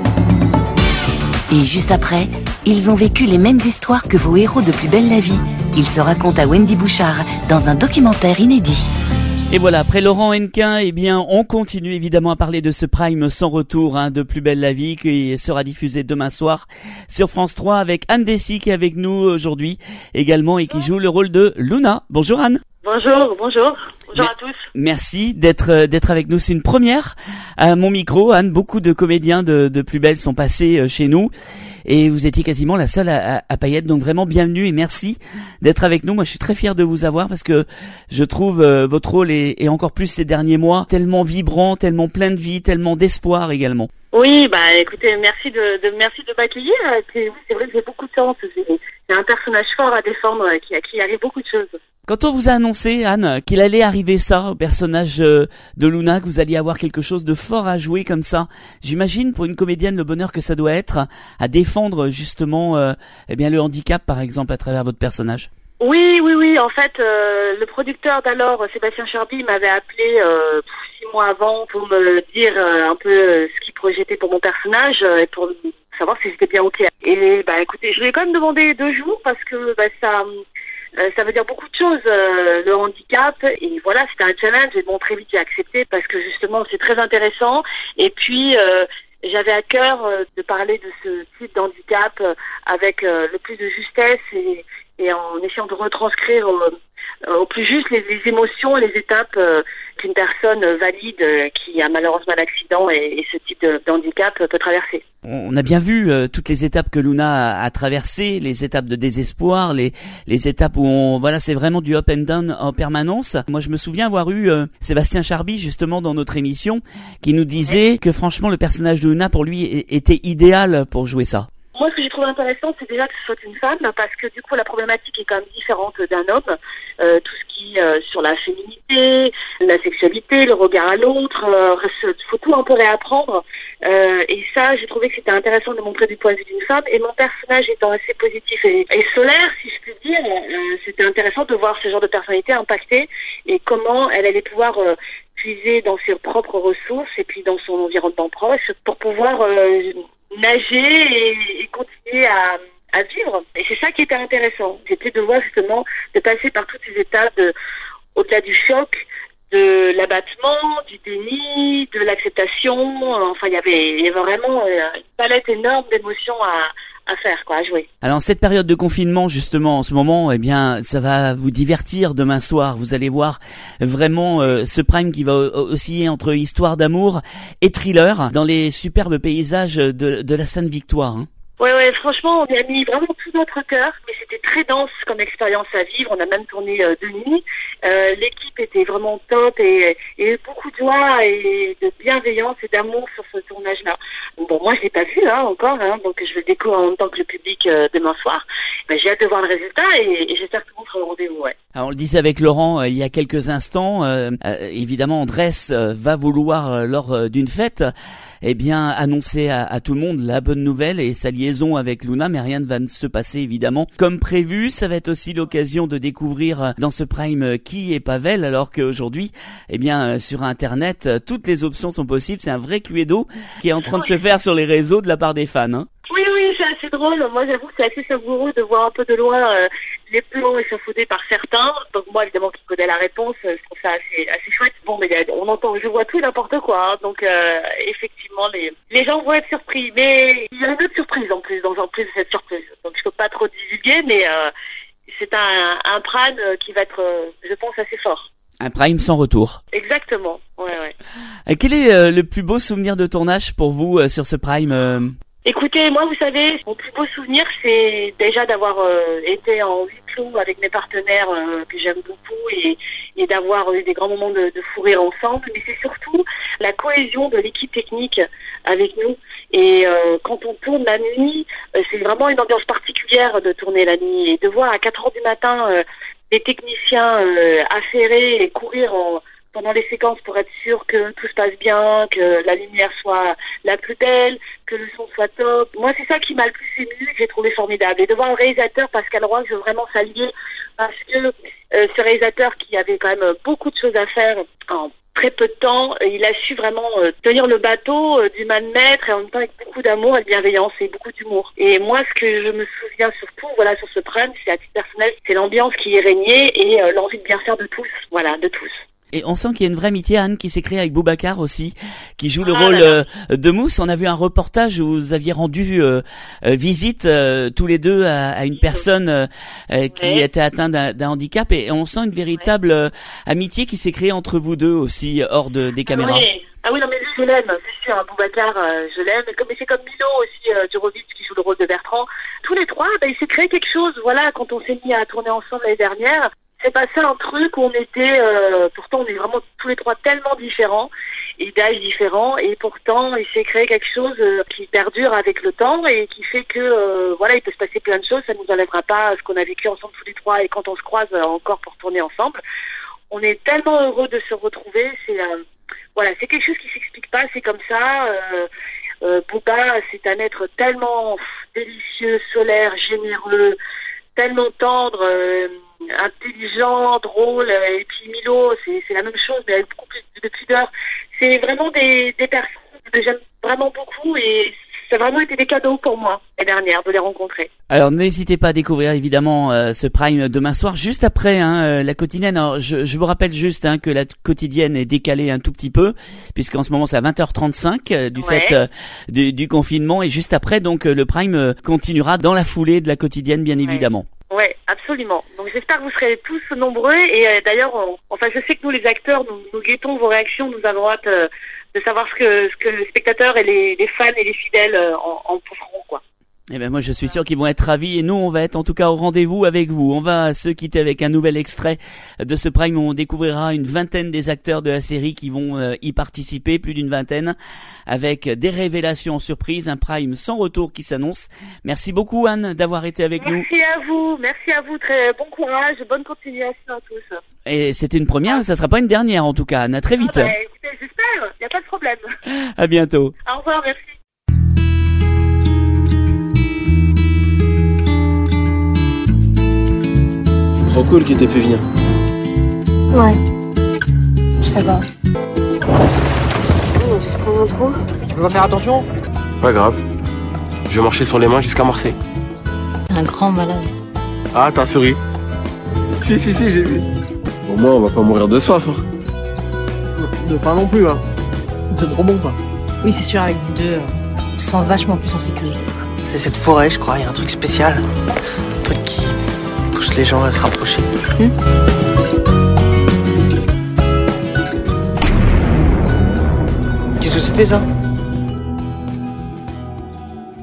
Et juste après, ils ont vécu les mêmes histoires que vos héros de Plus Belle la Vie. Ils se racontent à Wendy Bouchard dans un documentaire inédit. Et voilà, après Laurent Hennequin, eh bien, on continue évidemment à parler de ce Prime sans retour hein, de Plus Belle la Vie qui sera diffusé demain soir sur France trois avec Anne Dessy qui est avec nous aujourd'hui également et qui joue le rôle de Luna. Bonjour Anne. Bonjour, bonjour. Bonjour Mais- à tous. Merci d'être euh, d'être avec nous. C'est une première à mon micro. Anne, beaucoup de comédiens de, de Plus Belle sont passés euh, chez nous et vous étiez quasiment la seule à, à, à Payette. Donc vraiment bienvenue et merci d'être avec nous. Moi, je suis très fier de vous avoir parce que je trouve euh, votre rôle et, et encore plus ces derniers mois tellement vibrant, tellement plein de vie, tellement d'espoir également. Oui, bah écoutez, merci de, de merci de m'accueillir. C'est, c'est vrai que j'ai beaucoup de chance. J'ai, j'ai un personnage fort à défendre euh, qui, à qui arrive beaucoup de choses. Quand on vous a annoncé, Anne, qu'il allait arriver ça au personnage euh, de Luna, que vous alliez avoir quelque chose de fort à jouer comme ça, j'imagine pour une comédienne le bonheur que ça doit être à défendre justement euh, eh bien le handicap par exemple à travers votre personnage. Oui, oui, oui. En fait, euh, le producteur d'alors, Sébastien Charby, m'avait appelé euh, six mois avant pour me dire euh, un peu euh, ce qu'il projetait pour mon personnage euh, et pour savoir si j'étais bien ok. Et bah écoutez, je lui ai quand même demandé deux jours parce que bah, ça, euh, ça veut dire beaucoup de choses, euh, le handicap. Et voilà, c'était un challenge et bon, très vite j'ai accepté parce que justement c'est très intéressant. Et puis euh, j'avais à cœur euh, de parler de ce type d'handicap euh, avec euh, le plus de justesse et et en essayant de retranscrire au, au plus juste les, les émotions et les étapes euh, qu'une personne valide euh, qui a malheureusement un accident et, et ce type de, d'handicap euh, peut traverser. On a bien vu euh, toutes les étapes que Luna a, a traversées, les étapes de désespoir, les les étapes où on voilà, c'est vraiment du up and down en permanence. Moi, je me souviens avoir eu euh, Sébastien Charby justement dans notre émission qui nous disait que franchement le personnage de Luna pour lui était idéal pour jouer ça. Moi, ce que j'ai trouvé intéressant, c'est déjà que ce soit une femme, parce que du coup, la problématique est quand même différente d'un homme. Euh, tout ce qui euh, sur la féminité, la sexualité, le regard à l'autre, il euh, faut tout un peu réapprendre. Euh, et ça, j'ai trouvé que c'était intéressant de montrer du point de vue d'une femme. Et mon personnage étant assez positif et, et solaire, si je puis dire, euh, c'était intéressant de voir ce genre de personnalité impactée et comment elle allait pouvoir euh, puiser dans ses propres ressources et puis dans son environnement proche pour pouvoir euh, nager et, et continuer à, à vivre. Et c'est ça qui était intéressant. C'était de voir justement, de passer par toutes ces étapes de, au-delà du choc, de l'abattement, du déni, de l'acceptation. Enfin, il y avait, il y avait vraiment une palette énorme d'émotions à, à faire, quoi, à jouer. Alors, cette période de confinement, justement, en ce moment, eh bien, ça va vous divertir demain soir. Vous allez voir vraiment euh, ce prime qui va osciller entre histoire d'amour et thriller dans les superbes paysages de, de la Sainte-Victoire. Hein. Ouais, ouais, franchement, on y a mis vraiment tout notre cœur, mais c'était très dense comme expérience à vivre. On a même tourné euh, de nuit, Euh, l'équipe était vraiment top et, et beaucoup de joie et de bienveillance et d'amour sur ce tournage-là. Bon, moi je l'ai pas vu hein, encore, hein, donc je vais le découvrir en même temps que le public euh, demain soir. Ben, j'ai hâte de voir le résultat et, et j'espère que tout le monde sera au rendez-vous. Ouais. Alors, on le disait avec Laurent euh, il y a quelques instants, euh, euh, évidemment Andrés euh, va vouloir euh, lors euh, d'une fête eh bien annoncer à, à tout le monde la bonne nouvelle et sa liaison avec Luna, mais rien ne va se passer évidemment comme prévu. Ça va être aussi l'occasion de découvrir dans ce prime qui est Pavel, alors qu'aujourd'hui eh bien sur internet toutes les options sont possibles. C'est un vrai cluedo qui est en train de se faire sur les réseaux de la part des fans, hein. Oui, oui, c'est assez drôle. Moi, j'avoue que c'est assez savoureux de voir un peu de loin euh, les plans échafaudés par certains. Donc moi, évidemment, qui connais la réponse, euh, je trouve ça assez, assez chouette. Bon, mais on entend, je vois tout et n'importe quoi. Hein. Donc, euh, effectivement, les, les gens vont être surpris. Mais il y a une autre surprise en plus, dans en plus de cette surprise. Donc, je peux pas trop divulguer, mais euh, c'est un, un prime qui va être, euh, je pense, assez fort. Un prime sans retour. Exactement. Ouais, ouais. Euh, quel est euh, le plus beau souvenir de tournage pour vous euh, sur ce prime euh... Écoutez, moi, vous savez, mon plus beau souvenir, c'est déjà d'avoir euh, été en huis clos avec mes partenaires euh, que j'aime beaucoup et, et d'avoir eu des grands moments de, de fou rire ensemble. Mais c'est surtout la cohésion de l'équipe technique avec nous. Et euh, quand on tourne la nuit, euh, c'est vraiment une ambiance particulière de tourner la nuit. Et de voir à quatre heures du matin euh, des techniciens euh, affairés et courir en... pendant les séquences pour être sûr que tout se passe bien, que la lumière soit la plus belle, que le son soit top. Moi, c'est ça qui m'a le plus ému, que j'ai trouvé formidable. Et de voir le réalisateur Pascal Roy, je veux vraiment saluer, parce que euh, ce réalisateur qui avait quand même beaucoup de choses à faire en très peu de temps, il a su vraiment euh, tenir le bateau euh, du man maître et en même temps avec beaucoup d'amour et de bienveillance et beaucoup d'humour. Et moi, ce que je me souviens surtout, voilà, sur ce prime, c'est à titre personnel, c'est l'ambiance qui y régnait et euh, l'envie de bien faire de tous. Voilà, de tous. Et on sent qu'il y a une vraie amitié, Anne, qui s'est créée avec Boubacar aussi, qui joue le ah rôle là là. Euh, de Mousse. On a vu un reportage où vous aviez rendu euh, euh, visite euh, tous les deux à, à une personne euh, euh, qui ouais. était atteinte d'un, d'un handicap, et on sent une véritable euh, amitié qui s'est créée entre vous deux aussi, hors de, des caméras. Ah oui. Ah oui, non mais lui, je l'aime, c'est sûr, hein, Boubacar, euh, je l'aime. Et comme c'est comme Milo aussi, euh, Durovic, qui joue le rôle de Bertrand. Tous les trois, ben, il s'est créé quelque chose. Voilà, quand on s'est mis à tourner ensemble l'année dernière, c'est passé un truc où on était, euh, pourtant on est vraiment tous les trois tellement différents et d'âges différents, et pourtant il s'est créé quelque chose euh, qui perdure avec le temps et qui fait que euh, voilà, il peut se passer plein de choses. Ça ne nous enlèvera pas ce qu'on a vécu ensemble tous les trois, et quand on se croise euh, encore pour tourner ensemble, on est tellement heureux de se retrouver. C'est euh, voilà, c'est quelque chose qui s'explique pas, c'est comme ça. Euh, euh, Bouba, c'est un être tellement délicieux, solaire, généreux, tellement tendre, euh, intelligent, drôle. Et puis Milo, c'est, c'est la même chose, mais avec beaucoup plus de pudeur. C'est vraiment des, des personnes que j'aime vraiment beaucoup, et ça a vraiment été des cadeaux pour moi l'année dernière de les rencontrer. Alors n'hésitez pas à découvrir évidemment euh, ce prime demain soir, juste après hein, euh, la quotidienne. Alors je, je vous rappelle juste hein, que la quotidienne est décalée un tout petit peu, puisqu'en ce moment c'est à vingt heures trente-cinq euh, du ouais. fait euh, du, du confinement, et juste après donc euh, le prime euh, continuera dans la foulée de la quotidienne bien ouais. évidemment. Ouais, absolument. Donc j'espère que vous serez tous nombreux, et euh, d'ailleurs, on, enfin je sais que nous les acteurs, nous, nous guettons vos réactions, nous avons hâte euh, de savoir ce que ce que les spectateurs et les, les fans et les fidèles euh, en, en feront, quoi. Eh ben moi je suis sûr qu'ils vont être ravis, et nous on va être en tout cas au rendez-vous avec vous. On va se quitter avec un nouvel extrait de ce prime où on découvrira une vingtaine des acteurs de la série qui vont euh, y participer, plus d'une vingtaine, avec des révélations surprises, un prime sans retour qui s'annonce. Merci beaucoup Anne d'avoir été avec merci nous. Merci à vous, merci à vous, très bon courage, bonne continuation à tous. Et c'était une première, ça sera pas une dernière en tout cas, Anne, à très vite. Ah bah, écoutez, j'espère, y a pas de problème. À bientôt. Au revoir, merci. Trop cool qu'il t'ait pu venir. Ouais. Ça va. On va se prendre un trou. Tu peux pas faire attention? Pas grave. Je vais marcher sur les mains jusqu'à Marseille. Un grand malade. Ah, t'as souri. Si, si, si, j'ai vu. Au moins, on va pas mourir de soif. Hein. De faim non plus, hein. C'est trop bon, ça. Oui, c'est sûr, avec vous deux, euh, on se sent vachement plus en sécurité. C'est cette forêt, je crois. Il y a un truc spécial. Un truc qui pousse les gens à se rapprocher. Hum Qu'est-ce que c'était, ça? On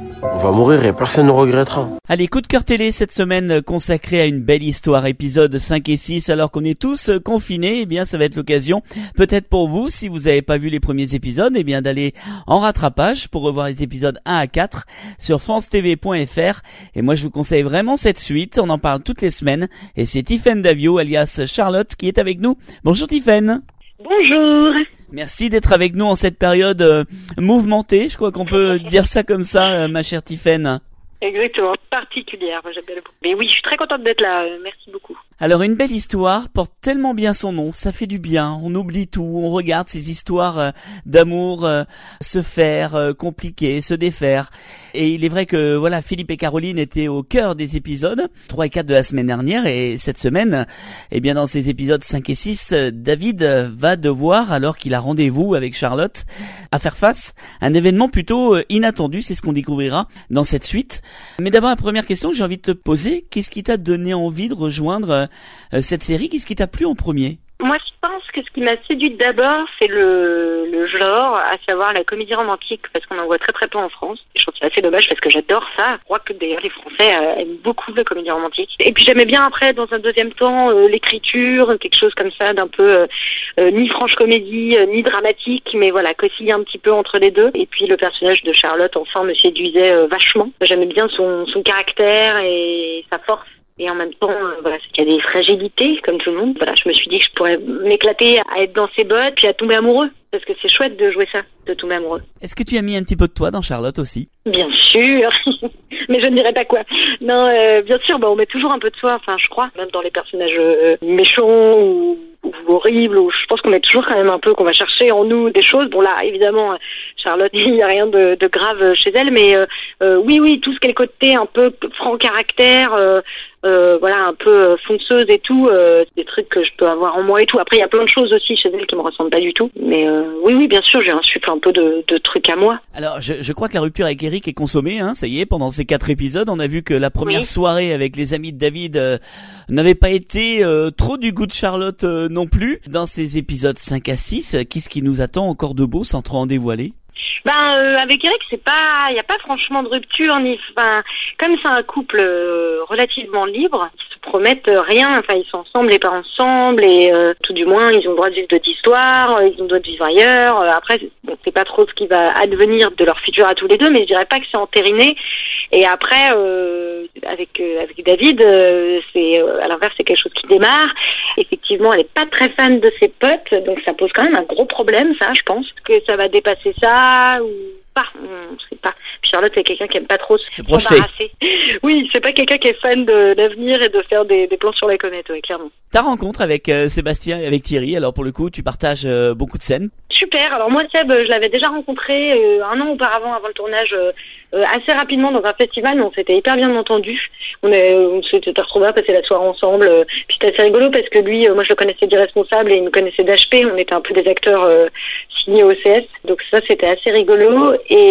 va mourir et personne ne regrettera. Allez, coup de cœur télé cette semaine consacré à une belle histoire, épisode cinq et six, alors qu'on est tous confinés, eh bien ça va être l'occasion, peut-être pour vous, si vous n'avez pas vu les premiers épisodes, eh bien d'aller en rattrapage pour revoir les épisodes un à quatre sur france t v point f r. Et moi je vous conseille vraiment cette suite, on en parle toutes les semaines, et c'est Tiffaine Davio, alias Charlotte, qui est avec nous. Bonjour Tiffaine. Bonjour. Merci d'être avec nous en cette période euh, mouvementée, je crois qu'on peut dire ça comme ça, euh, ma chère Tiffaine. Exactement, particulière, moi j'aime bien le beaucoup. Mais oui, je suis très contente d'être là, euh, merci beaucoup. Alors une belle histoire porte tellement bien son nom, ça fait du bien, on oublie tout, on regarde ces histoires euh, d'amour euh, se faire euh, compliquer, se défaire. Et il est vrai que voilà, Philippe et Caroline étaient au cœur des épisodes trois et quatre de la semaine dernière, et cette semaine, eh bien dans ces épisodes cinq et six, David va devoir, alors qu'il a rendez-vous avec Charlotte, à faire face à un événement plutôt inattendu, c'est ce qu'on découvrira dans cette suite. Mais d'abord, la première question que j'ai envie de te poser, qu'est-ce qui t'a donné envie de rejoindre euh, cette série? Qu'est-ce qui t'a plu en premier? Moi, je pense que ce qui m'a séduite d'abord, c'est le, le genre, à savoir la comédie romantique, parce qu'on en voit très très peu en France. Et je trouve que c'est assez dommage parce que j'adore ça. Je crois que d'ailleurs les Français euh, aiment beaucoup la comédie romantique. Et puis j'aimais bien après, dans un deuxième temps, euh, l'écriture, quelque chose comme ça, d'un peu euh, euh, ni franche comédie, euh, ni dramatique, mais voilà, qu'oscille un petit peu entre les deux. Et puis le personnage de Charlotte, enfin, me séduisait euh, vachement. J'aimais bien son, son caractère et sa force. Et en même temps, euh, voilà, c'est qu'il y a des fragilités, comme tout le monde. Voilà, je me suis dit que je pourrais m'éclater à être dans ses bottes, puis à tomber amoureux. Parce que c'est chouette de jouer ça, de tomber amoureux. Est-ce que tu as mis un petit peu de toi dans Charlotte aussi? Bien sûr, mais je ne dirais pas quoi. Non, euh, bien sûr, bah, on met toujours un peu de soi, enfin je crois, même dans les personnages euh, méchants ou, ou horribles, ou je pense qu'on met toujours quand même un peu, qu'on va chercher en nous des choses. Bon là, évidemment, Charlotte, il n'y a rien de, de grave chez elle, mais euh, euh, oui, oui, tout ce qui est le côté un peu franc caractère, euh, euh, voilà, un peu fonceuse et tout, euh, c'est des trucs que je peux avoir en moi et tout. Après, il y a plein de choses aussi chez elle qui me ressemblent pas du tout, mais euh, oui, oui, bien sûr, j'ai un super un peu de, de trucs à moi. Alors, je, je crois que la rupture avec Eric est consommée, hein, ça y est, pendant ces quatre épisodes, on a vu que la première oui. soirée avec les amis de David euh, n'avait pas été euh, trop du goût de Charlotte euh, non plus. Dans ces épisodes cinq à six, qu'est-ce qui nous attend encore de beau sans trop en dévoiler? Ben euh, avec Eric, c'est pas, il y a pas franchement de rupture ni, enfin, comme c'est un couple euh, relativement libre, ils se promettent rien, enfin ils sont ensemble et pas ensemble et euh, tout du moins ils ont le droit de vivre d'autres histoires, ils ont le droit de vivre ailleurs. Euh, après, bon, c'est pas trop ce qui va advenir de leur futur à tous les deux, mais je dirais pas que c'est entériné. Et après, euh, avec euh, avec David, euh, c'est euh, à l'inverse, c'est quelque chose qui démarre. Effectivement, elle est pas très fan de ses potes, donc ça pose quand même un gros problème, ça, je pense que ça va dépasser ça ou pas, on sait pas. Puis Charlotte, c'est quelqu'un qui aime pas trop se embarrasser. Oui, c'est pas quelqu'un qui est fan de l'avenir et de faire des, des plans sur les comètes, ouais, clairement. Ta rencontre avec euh, Sébastien et avec Thierry, alors pour le coup, tu partages euh, beaucoup de scènes. Super. Alors moi, Seb, je l'avais déjà rencontré euh, un an auparavant, avant le tournage, euh, euh, assez rapidement dans un festival, mais on s'était hyper bien entendu. On, est, on s'était retrouvés à passer la soirée ensemble. Euh, puis c'était assez rigolo parce que lui, euh, moi, je le connaissais d'Irresponsable et il me connaissait d'H P. On était un peu des acteurs euh, signés au C S. Donc ça, c'était assez rigolo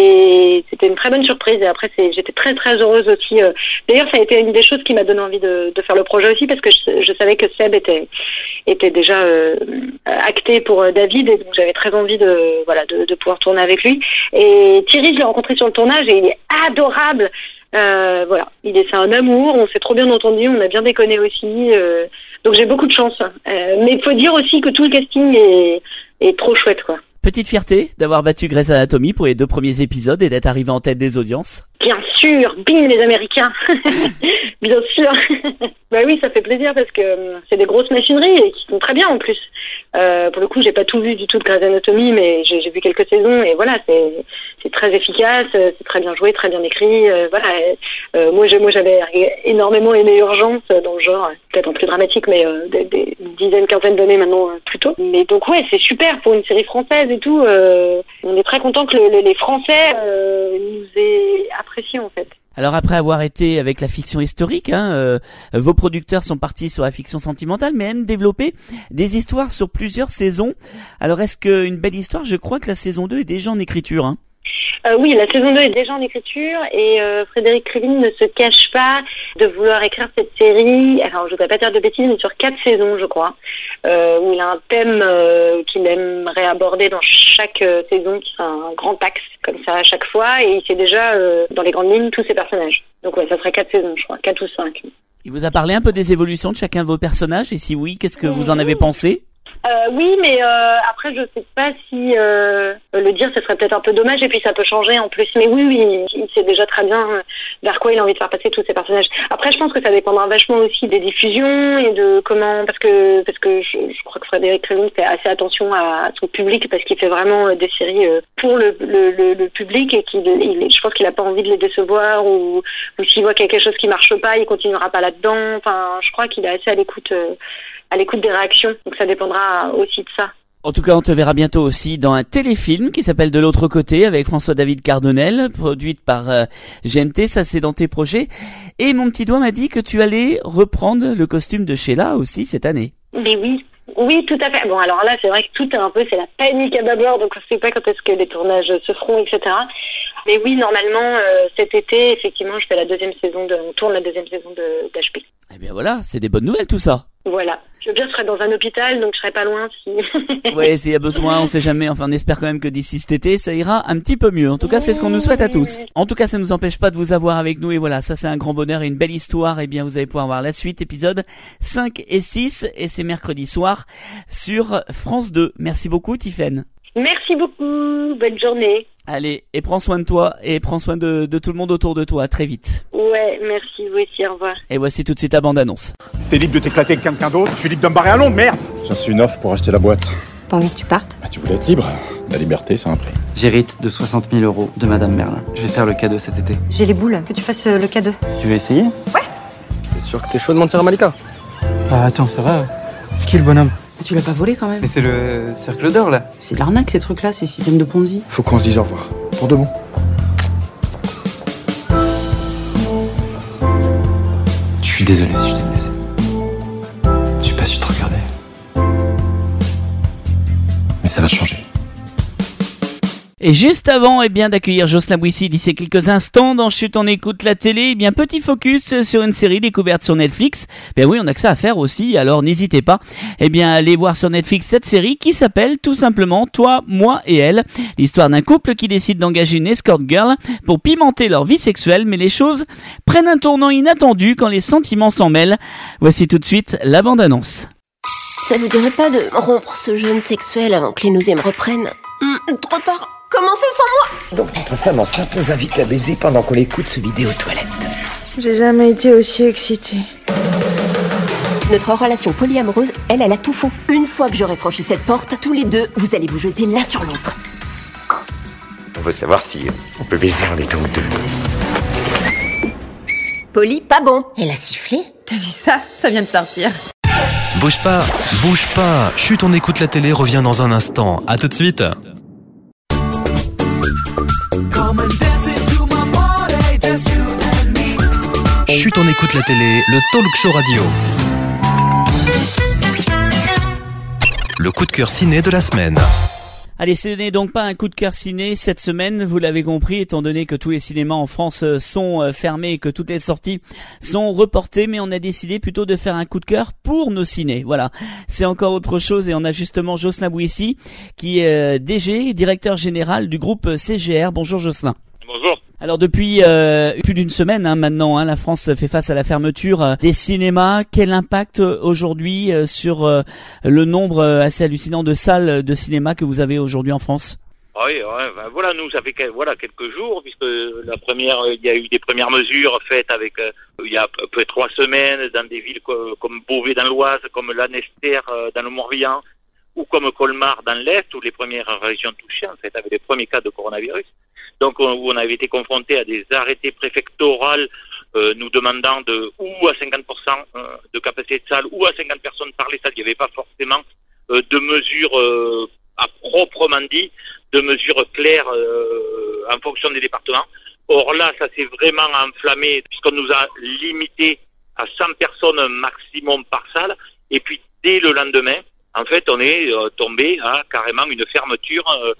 et c'était une très bonne surprise. Et après, c'est, j'étais très très heureuse aussi. Euh. D'ailleurs, ça a été une des choses qui m'a donné envie de, de faire le projet aussi parce que je, je savais que Seb était était déjà euh, acté pour euh, David et donc j'avais très envie de voilà de, de pouvoir tourner avec lui. Et Thierry, je l'ai rencontré sur le tournage et il est adorable. Euh, voilà, il est c'est un amour. On s'est trop bien entendu, on a bien déconné aussi. Euh, donc j'ai beaucoup de chance. Euh, mais il faut dire aussi que tout le casting est est trop chouette, quoi. Petite fierté d'avoir battu Grey's Anatomy pour les deux premiers épisodes et d'être arrivé en tête des audiences. Bien sûr, bing les Américains. Bien sûr. Bah oui, ça fait plaisir parce que euh, c'est des grosses machineries et qui sont très bien en plus. Euh, pour le coup, j'ai pas tout vu du tout de Grey's Anatomy, mais j'ai, j'ai vu quelques saisons et voilà, c'est c'est très efficace, c'est très bien joué, très bien écrit. Euh, voilà. Euh, moi, j'ai, moi, j'avais énormément aimé Urgence dans le genre, peut-être en plus dramatique, mais euh, des, des dizaines, quinzaines d'années maintenant euh, plus tôt. Mais donc ouais, c'est super pour une série française et tout. Euh, on est très content que le, les Français euh, nous aient appréciés en fait. Alors après avoir été avec la fiction historique, hein, euh, vos producteurs sont partis sur la fiction sentimentale, mais aiment développer des histoires sur plusieurs saisons. Alors est-ce qu'une belle histoire, je crois que la saison deux est déjà en écriture, hein? Euh, oui, la saison deux est déjà en écriture et euh, Frédéric Krivine ne se cache pas de vouloir écrire cette série, alors je ne voudrais pas dire de bêtises, mais sur quatre saisons, je crois, euh, où il a un thème euh, qu'il aimerait aborder dans chaque euh, saison, qui sera un grand axe, comme ça à chaque fois, et il sait déjà, euh, dans les grandes lignes, tous ses personnages. Donc ouais, ça serait quatre saisons, je crois, quatre ou cinq. Il vous a parlé un peu des évolutions de chacun de vos personnages, et si oui, qu'est-ce que vous en avez pensé ? Euh, oui, mais euh, après, je sais pas si euh, le dire, ce serait peut-être un peu dommage, et puis ça peut changer en plus. Mais oui, oui, il, il sait déjà très bien euh, vers quoi il a envie de faire passer tous ses personnages. Après, je pense que ça dépendra vachement aussi des diffusions et de comment, parce que parce que je, je crois que Frédéric Krivine fait assez attention à, à son public, parce qu'il fait vraiment euh, des séries euh, pour le, le, le, le public, et qu'il, il, je pense qu'il a pas envie de les décevoir, ou, ou s'il voit quelque chose qui marche pas, il continuera pas là-dedans. Enfin, je crois qu'il est assez à l'écoute. Euh, à l'écoute des réactions, donc ça dépendra aussi de ça. En tout cas, on te verra bientôt aussi dans un téléfilm qui s'appelle De l'autre côté avec François-David Cardonnel, produite par euh, G M T, ça c'est dans tes projets. Et mon petit doigt m'a dit que tu allais reprendre le costume de Sheila aussi cette année. Mais oui, oui, tout à fait. Bon, alors là, c'est vrai que tout est un peu, c'est la panique à bâbord, donc on ne sait pas quand est-ce que les tournages se feront, et cetera. Mais oui, normalement, euh, cet été, effectivement, je fais la deuxième saison de, on tourne la deuxième saison de d'H P. Eh bien voilà, c'est des bonnes nouvelles tout ça. Voilà. Je veux bien, je serais dans un hôpital, donc je serais pas loin si... Ouais, s'il y a besoin, on sait jamais. Enfin, on espère quand même que d'ici cet été, ça ira un petit peu mieux. En tout cas, c'est ce qu'on nous souhaite à tous. En tout cas, ça nous empêche pas de vous avoir avec nous. Et voilà, ça c'est un grand bonheur et une belle histoire. Eh bien, vous allez pouvoir voir la suite, épisodes cinq et six. Et c'est mercredi soir sur France deux. Merci beaucoup, Tiffaine. Merci beaucoup. Bonne journée. Allez, et prends soin de toi et prends soin de, de tout le monde autour de toi. À très vite. Ouais, merci, vous aussi, au revoir. Et voici tout de suite la bande-annonce. T'es libre de t'éclater avec quelqu'un d'autre, je suis libre de me barrer à Londres, merde. J'ai reçu une offre pour acheter la boîte. Pas envie que tu partes? Bah tu voulais être libre. La liberté, c'est un prix. J'hérite de soixante mille euros de Madame Merlin. Je vais faire le cadeau cet été. J'ai les boules, que tu fasses euh, le cadeau. Tu veux essayer? Ouais. T'es sûr que t'es chaud de mentir à Malika? Ah attends, ça va. C'est qui le bonhomme? Tu l'as pas volé quand même? Mais c'est le cercle d'or là. C'est de l'arnaque ces trucs-là, ces systèmes de Ponzi. Faut qu'on se dise au revoir. Pour de bon. Je suis désolé si je t'ai blessé. J'ai pas su te regarder. Mais ça va changer. Et juste avant eh bien, d'accueillir Jocelyn Bouissy d'ici quelques instants dans Chut on écoute la télé, eh bien petit focus sur une série découverte sur Netflix. Ben oui, on a que ça à faire aussi, alors n'hésitez pas eh bien, à aller voir sur Netflix cette série qui s'appelle tout simplement Toi, moi et elle. L'histoire d'un couple qui décide d'engager une escort girl pour pimenter leur vie sexuelle, mais les choses prennent un tournant inattendu quand les sentiments s'en mêlent. Voici tout de suite la bande-annonce. Ça vous dirait pas de rompre ce jeûne sexuel avant que les nausées me reprennent? Hum, Trop tard. Commencez sans moi. Donc notre femme enceinte nous invite à baiser pendant qu'on écoute ce vidéo aux toilettes. J'ai jamais été aussi excitée. Notre relation polyamoureuse, elle, elle a tout faux. Une fois que j'aurai franchi cette porte, tous les deux, vous allez vous jeter l'un sur l'autre. On veut savoir si on peut baiser en étant deux. Poly, pas bon. Elle a sifflé? T'as vu ça? Ça vient de sortir. Bouge pas, bouge pas. Chut, on écoute la télé, revient dans un instant. À tout de suite. Chut, on écoute la télé, le talk show radio. Le coup de cœur ciné de la semaine. Allez, ce n'est donc pas un coup de cœur ciné cette semaine, vous l'avez compris, étant donné que tous les cinémas en France sont fermés et que toutes les sorties sont reportées, mais on a décidé plutôt de faire un coup de cœur pour nos cinés. Voilà, c'est encore autre chose et on a justement Jocelyn Bouissy qui est D G, directeur général du groupe C G R. Bonjour Jocelyn. Bonjour. Alors depuis euh, plus d'une semaine hein, maintenant, hein, la France fait face à la fermeture euh, des cinémas. Quel impact euh, aujourd'hui euh, sur euh, le nombre euh, assez hallucinant de salles de cinéma que vous avez aujourd'hui en France? Oui, ouais, ben voilà, nous ça fait que, voilà quelques jours puisque la première, il y a eu des premières mesures faites avec euh, il y a à peu près trois semaines dans des villes co- comme Beauvais dans l'Oise, comme Lanester euh, dans le Morbihan ou comme Colmar dans l'Est, où les premières régions touchées en fait avec les premiers cas de coronavirus. Donc on, où on avait été confronté à des arrêtés préfectoraux euh, nous demandant de ou à cinquante pour cent euh, de capacité de salle ou à cinquante personnes par les salles. Il n'y avait pas forcément euh, de mesures euh, à proprement dit, de mesures claires euh, en fonction des départements. Or là, ça s'est vraiment enflammé puisqu'on nous a limité à cent personnes maximum par salle. Et puis dès le lendemain, en fait, on est euh, tombé à carrément une fermeture euh,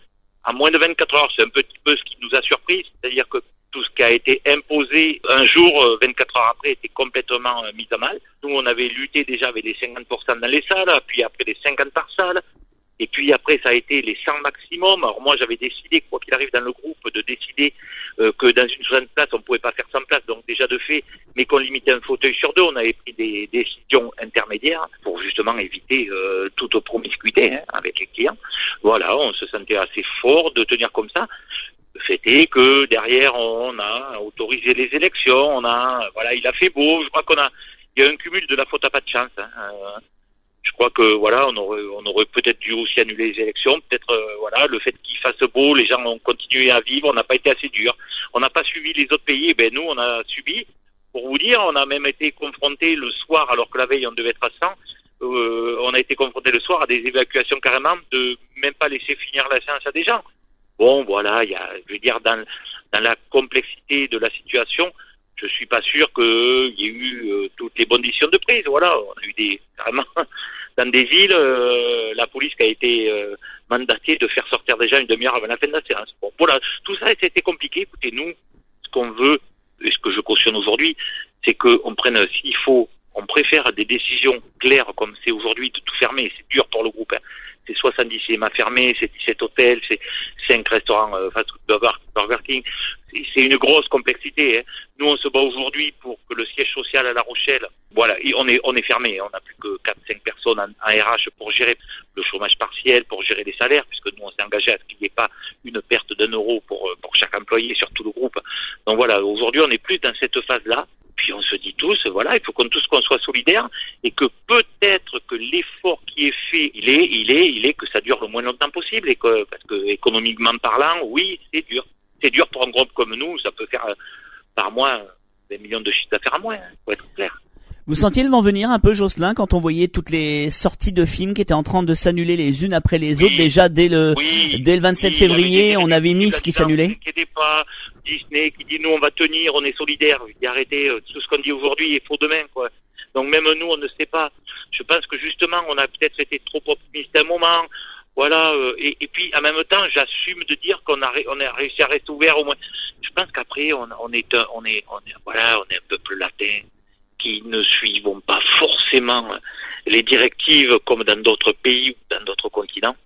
en moins de vingt-quatre heures. C'est un petit peu ce qui nous a surpris, c'est-à-dire que tout ce qui a été imposé un jour, vingt-quatre heures après, était complètement mis à mal. Nous, on avait lutté déjà avec les cinquante pour cent dans les salles, puis après les cinquante par salle, et puis après ça a été les cent maximum. Alors moi, j'avais décidé, quoi qu'il arrive dans le groupe, de décider euh, que dans une soixante places, on pouvait pas faire cent places, donc déjà de fait, mais qu'on limitait un fauteuil sur deux. On avait pris des décisions intermédiaires pour justement éviter euh, toute promiscuité hein, avec les clients. Voilà, on se sentait assez fort de tenir comme ça. Le fait est que derrière, on a autorisé les élections, on a, voilà, il a fait beau. Je crois qu'on a, il y a un cumul de la faute à pas de chance. Hein. Euh, je crois que voilà, on aurait, on aurait peut-être dû aussi annuler les élections. Peut-être, euh, voilà, le fait qu'il fasse beau, les gens ont continué à vivre. On n'a pas été assez dur. On n'a pas suivi les autres pays. Ben nous, on a subi. Pour vous dire, on a même été confronté le soir, alors que la veille on devait être à cent. Euh, on a été confronté le soir à des évacuations carrément de même pas laisser finir la séance à des gens. Bon, voilà, il y a, je veux dire, dans, dans la complexité de la situation, je suis pas sûr qu'il y ait eu euh, toutes les bonnes décisions de prise. Voilà, on a eu des, carrément, dans des villes, euh, la police qui a été euh, mandatée de faire sortir des gens une demi-heure avant la fin de la séance. Bon, voilà, tout ça, c'était compliqué. Écoutez, nous, ce qu'on veut, et ce que je cautionne aujourd'hui, c'est qu'on prenne, s'il faut, on préfère des décisions claires comme c'est aujourd'hui de tout fermer. C'est dur pour le groupe, hein. C'est soixante-dix cinémas fermés, c'est dix-sept hôtels, c'est cinq restaurants euh, fast food, Burger King. C'est une grosse complexité. Hein. Nous, on se bat aujourd'hui pour que le siège social à La Rochelle, voilà, on est on est fermé. On n'a plus que quatre cinq personnes en, en R H pour gérer le chômage partiel, pour gérer les salaires, puisque nous, on s'est engagé à ce qu'il n'y ait pas une perte d'un euro pour pour chaque employé sur tout le groupe. Donc voilà, aujourd'hui, on est plus dans cette phase-là. Puis on se dit tous, voilà, il faut qu'on tous qu'on soit solidaires et que peut-être que l'effort qui est fait, il est, il est, il est que ça dure le moins longtemps possible et que parce que économiquement parlant, oui, c'est dur. C'est dur pour un groupe comme nous, ça peut faire euh, par mois des millions de chiffres d'affaires à moins, hein, pour être clair. Vous sentiez le vent venir un peu, Jocelyn, quand on voyait toutes les sorties de films qui étaient en train de s'annuler les unes après les autres, oui, déjà dès le oui, dès le vingt-sept oui, février, on avait Nice qui s'annulait. Ne vous inquiétez pas, Disney qui dit nous on va tenir, on est solidaires, arrêtez, tout ce qu'on dit aujourd'hui est faux demain, quoi. Donc même nous on ne sait pas. Je pense que justement on a peut-être été trop optimiste à un moment. Voilà, euh, et, et puis en même temps, j'assume de dire qu'on a, on a réussi à rester ouvert au moins. Je pense qu'après, on, on est, on est, on est, voilà, on est un peuple latin qui ne suivons pas forcément les directives comme dans d'autres pays ou dans d'autres continents,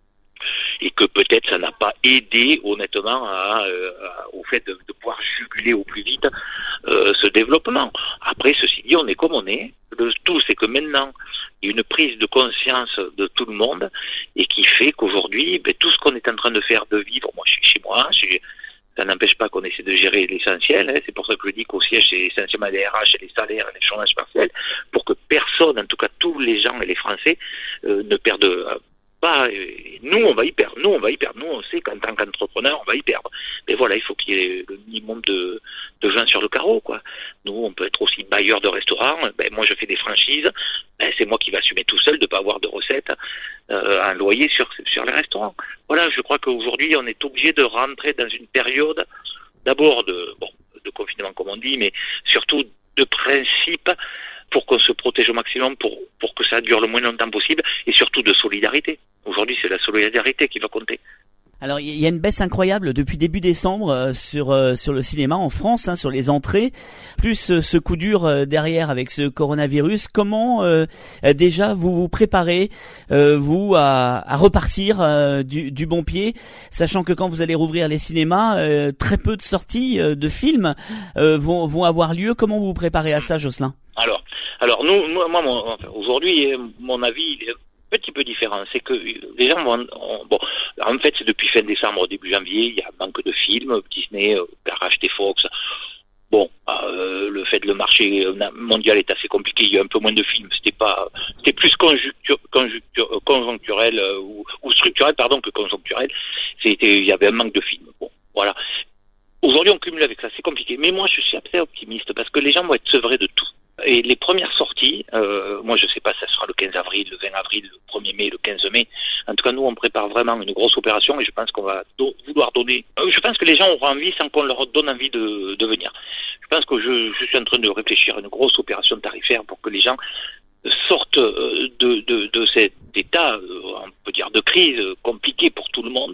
et que peut-être ça n'a pas aidé honnêtement à, euh, à, au fait de, de pouvoir juguler au plus vite euh, ce développement. Après, ceci dit, on est comme on est. Le tout, c'est que maintenant, il y a une prise de conscience de tout le monde et qui fait qu'aujourd'hui, ben, tout ce qu'on est en train de faire, de vivre, moi je suis chez moi, je, ça n'empêche pas qu'on essaie de gérer l'essentiel, hein, c'est pour ça que je dis qu'au siège, c'est essentiellement les R H, les salaires, les chômages partiels, pour que personne, en tout cas tous les gens et les Français, euh, ne perdent euh, pas. Euh, nous, on va y perdre, nous, on va y perdre, nous, on sait qu'en tant qu'entrepreneur, on va y perdre. Mais voilà, il faut qu'il y ait le minimum de, de gens sur le carreau, quoi. Nous, on peut être aussi bailleur de restaurants, ben, moi je fais des franchises, ben, c'est moi qui vais assumer tout seul de ne pas avoir de recettes, euh, un loyer sur, sur les restaurants. Voilà, je crois qu'aujourd'hui, on est obligé de rentrer dans une période, d'abord de, bon, de confinement comme on dit, mais surtout de principe pour qu'on se protège au maximum, pour, pour que ça dure le moins longtemps possible, et surtout de solidarité. Aujourd'hui, c'est la solidarité qui va compter. Alors il y a une baisse incroyable depuis début décembre euh, sur euh, sur le cinéma en France, hein, sur les entrées, plus euh, ce coup dur euh, derrière avec ce coronavirus. Comment euh, déjà vous vous préparez euh, vous à, à repartir euh, du, du bon pied, sachant que quand vous allez rouvrir les cinémas, euh, très peu de sorties euh, de films euh, vont vont avoir lieu. Comment vous vous préparez à ça, Jocelyn? Alors alors nous moi, moi mon, enfin, aujourd'hui mon avis il est un petit peu différent, c'est que les gens vont, on, bon, en fait c'est depuis fin décembre, début janvier, il y a un manque de films, Disney euh, a racheté Fox, bon, euh, le fait que le marché mondial est assez compliqué, il y a un peu moins de films, c'était pas, c'était plus conjuncture, conjuncture, conjoncturel euh, ou, ou structurel, pardon, que conjoncturel, c'était, il y avait un manque de films, bon, voilà. Aujourd'hui on cumule avec ça, c'est compliqué, mais moi je suis assez optimiste parce que les gens vont être sevrés de tout. Et les premières sorties, euh, moi je sais pas, ça sera le quinze avril, le vingt avril, le premier mai, le quinze mai. En tout cas, nous on prépare vraiment une grosse opération et je pense qu'on va do- vouloir donner. Euh, je pense que les gens auront envie sans qu'on leur donne envie de, de venir. Je pense que je, je suis en train de réfléchir à une grosse opération tarifaire pour que les gens sortent de, de, de cet état, on peut dire, de crise compliquée pour tout le monde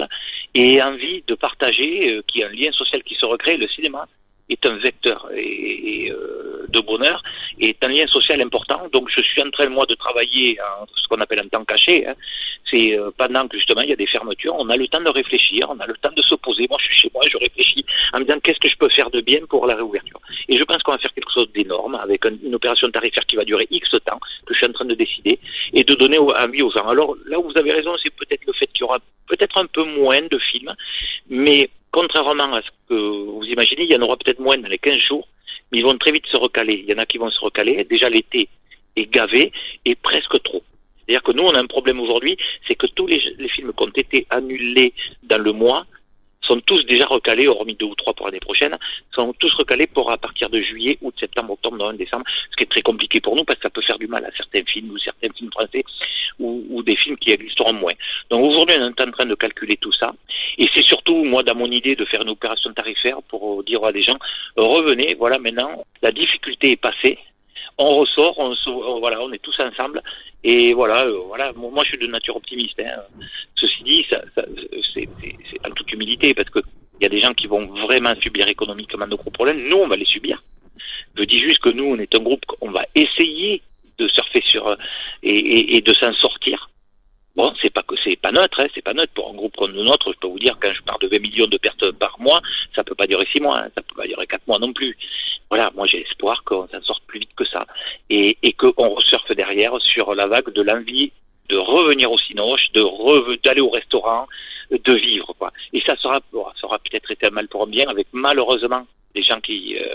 et envie de partager, euh, qu'il y a un lien social qui se recrée. Le cinéma est un vecteur et, et, euh, de bonheur et est un lien social important. Donc je suis en train, moi, de travailler en ce qu'on appelle un temps caché. Hein. C'est euh, pendant que justement il y a des fermetures, on a le temps de réfléchir, on a le temps de se poser. Moi, je suis chez moi, je réfléchis en me disant qu'est-ce que je peux faire de bien pour la réouverture. Et je pense qu'on va faire quelque chose d'énorme avec un, une opération tarifaire qui va durer X temps, que je suis en train de décider, et de donner envie aux gens. Alors là où vous avez raison, c'est peut-être le fait qu'il y aura peut-être un peu moins de films, mais contrairement à ce que vous imaginez, il y en aura peut-être moins dans les quinze jours, mais ils vont très vite se recaler. Il y en a qui vont se recaler. Déjà, l'été est gavé et presque trop. C'est-à-dire que nous, on a un problème aujourd'hui, c'est que tous les, les films qui ont été annulés dans le mois sont tous déjà recalés, hormis deux ou trois pour l'année prochaine, sont tous recalés pour à partir de juillet, août, septembre, octobre, novembre, décembre, ce qui est très compliqué pour nous parce que ça peut faire du mal à certains films ou certains films français ou, ou des films qui existeront moins. Donc aujourd'hui, on est en train de calculer tout ça et c'est surtout, moi, dans mon idée de faire une opération tarifaire pour dire à des gens, revenez, voilà, maintenant, la difficulté est passée. On ressort, on, se, voilà, on est tous ensemble, et voilà, euh, voilà. Moi, je suis de nature optimiste. Hein. Ceci dit, ça, ça, c'est, c'est, c'est en toute humilité, parce que il y a des gens qui vont vraiment subir économiquement nos gros problèmes. Nous, on va les subir. Je dis juste que nous, on est un groupe, on va essayer de surfer sur et, et, et de s'en sortir. Bon, c'est pas que c'est pas neutre, hein, c'est pas neutre pour un groupe comme le nôtre. Je peux vous dire, quand je pars de vingt millions de pertes par mois, ça peut pas durer six mois, hein, ça peut pas durer quatre mois non plus. Voilà, moi j'ai espoir qu'on s'en sorte plus vite que ça et, et qu'on resurfe derrière sur la vague de l'envie de revenir au cinoche, de re- d'aller au restaurant, de vivre, quoi. Et ça sera, bon, ça aura peut-être été un mal pour un bien, avec malheureusement des gens qui euh,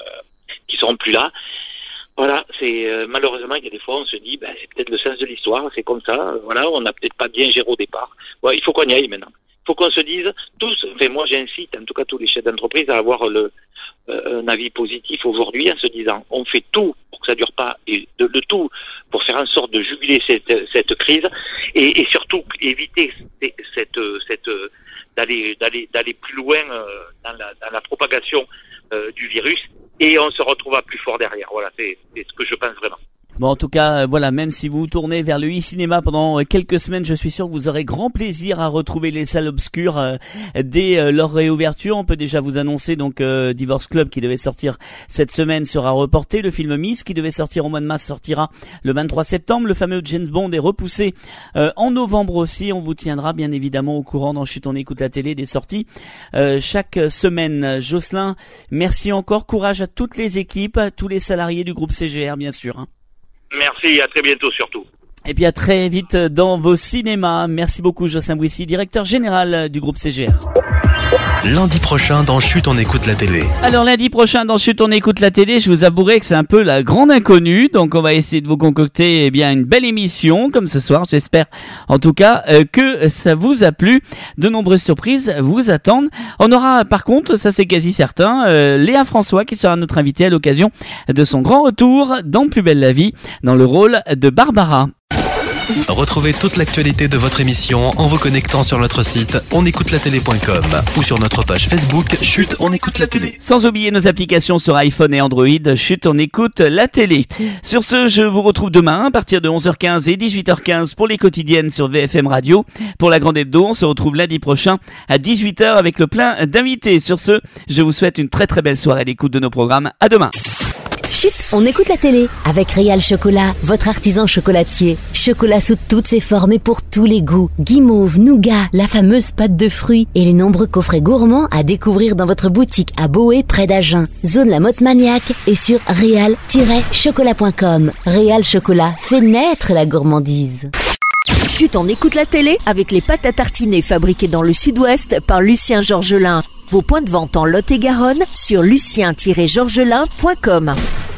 qui seront plus là. Voilà, c'est euh, malheureusement il y a des fois on se dit ben c'est peut-être le sens de l'histoire, c'est comme ça, euh, voilà, on n'a peut-être pas bien géré au départ. Ouais, il faut qu'on y aille maintenant. Il faut qu'on se dise tous, enfin moi j'incite en tout cas tous les chefs d'entreprise à avoir le euh, un avis positif aujourd'hui en se disant on fait tout pour que ça dure pas et de, de tout pour faire en sorte de juguler cette cette crise et, et surtout éviter cette cette, cette d'aller d'aller d'aller plus loin euh, dans la dans la propagation euh, du virus. Et on se retrouvera plus fort derrière. Voilà, c'est, c'est ce que je pense vraiment. Bon, en tout cas, euh, voilà, même si vous vous tournez vers le e-cinéma pendant euh, quelques semaines, je suis sûr que vous aurez grand plaisir à retrouver les salles obscures euh, dès euh, leur réouverture. On peut déjà vous annoncer donc euh, Divorce Club qui devait sortir cette semaine sera reporté. Le film Miss qui devait sortir au mois de mars sortira le vingt-trois septembre. Le fameux James Bond est repoussé euh, en novembre aussi. On vous tiendra bien évidemment au courant dans Chut on écoute la télé des sorties euh, chaque semaine. Jocelyn, merci encore. Courage à toutes les équipes, à tous les salariés du groupe C G R bien sûr. Hein. Merci, à très bientôt surtout. Et puis à très vite dans vos cinémas. Merci beaucoup Jocelyn Bouissy, directeur général du groupe C G R. Lundi prochain dans Chut on écoute la télé. Alors lundi prochain dans Chut on écoute la télé, je vous avouerai que c'est un peu la grande inconnue, donc on va essayer de vous concocter eh bien une belle émission comme ce soir. J'espère en tout cas euh, que ça vous a plu. De nombreuses surprises vous attendent. On aura par contre, ça c'est quasi certain, euh, Léa François qui sera notre invitée à l'occasion de son grand retour dans Plus belle la vie dans le rôle de Barbara. Retrouvez toute l'actualité de votre émission en vous connectant sur notre site on écoute la télé point com ou sur notre page Facebook Chut on écoute la télé. Sans oublier nos applications sur iPhone et Android, Chut on écoute la télé. Sur ce, je vous retrouve demain à partir de onze heures quinze et dix-huit heures quinze pour les quotidiennes sur V F M Radio. Pour la Grande Hebdo, on se retrouve lundi prochain à dix-huit heures avec le plein d'invités. Sur ce, je vous souhaite une très très belle soirée à l'écoute de nos programmes. À demain. Chut, on écoute la télé avec Réal Chocolat, votre artisan chocolatier. Chocolat sous toutes ses formes et pour tous les goûts. Guimauve, nougat, la fameuse pâte de fruits et les nombreux coffrets gourmands à découvrir dans votre boutique à Boé près d'Agen. Zone La Motte Maniaque et sur réal tiret chocolat point com. Réal Chocolat fait naître la gourmandise. Chut, on écoute la télé avec les pâtes à tartiner fabriquées dans le sud-ouest par Lucien Georgelin. Vos points de vente en Lot-et-Garonne sur lucien tiret georgelin point com.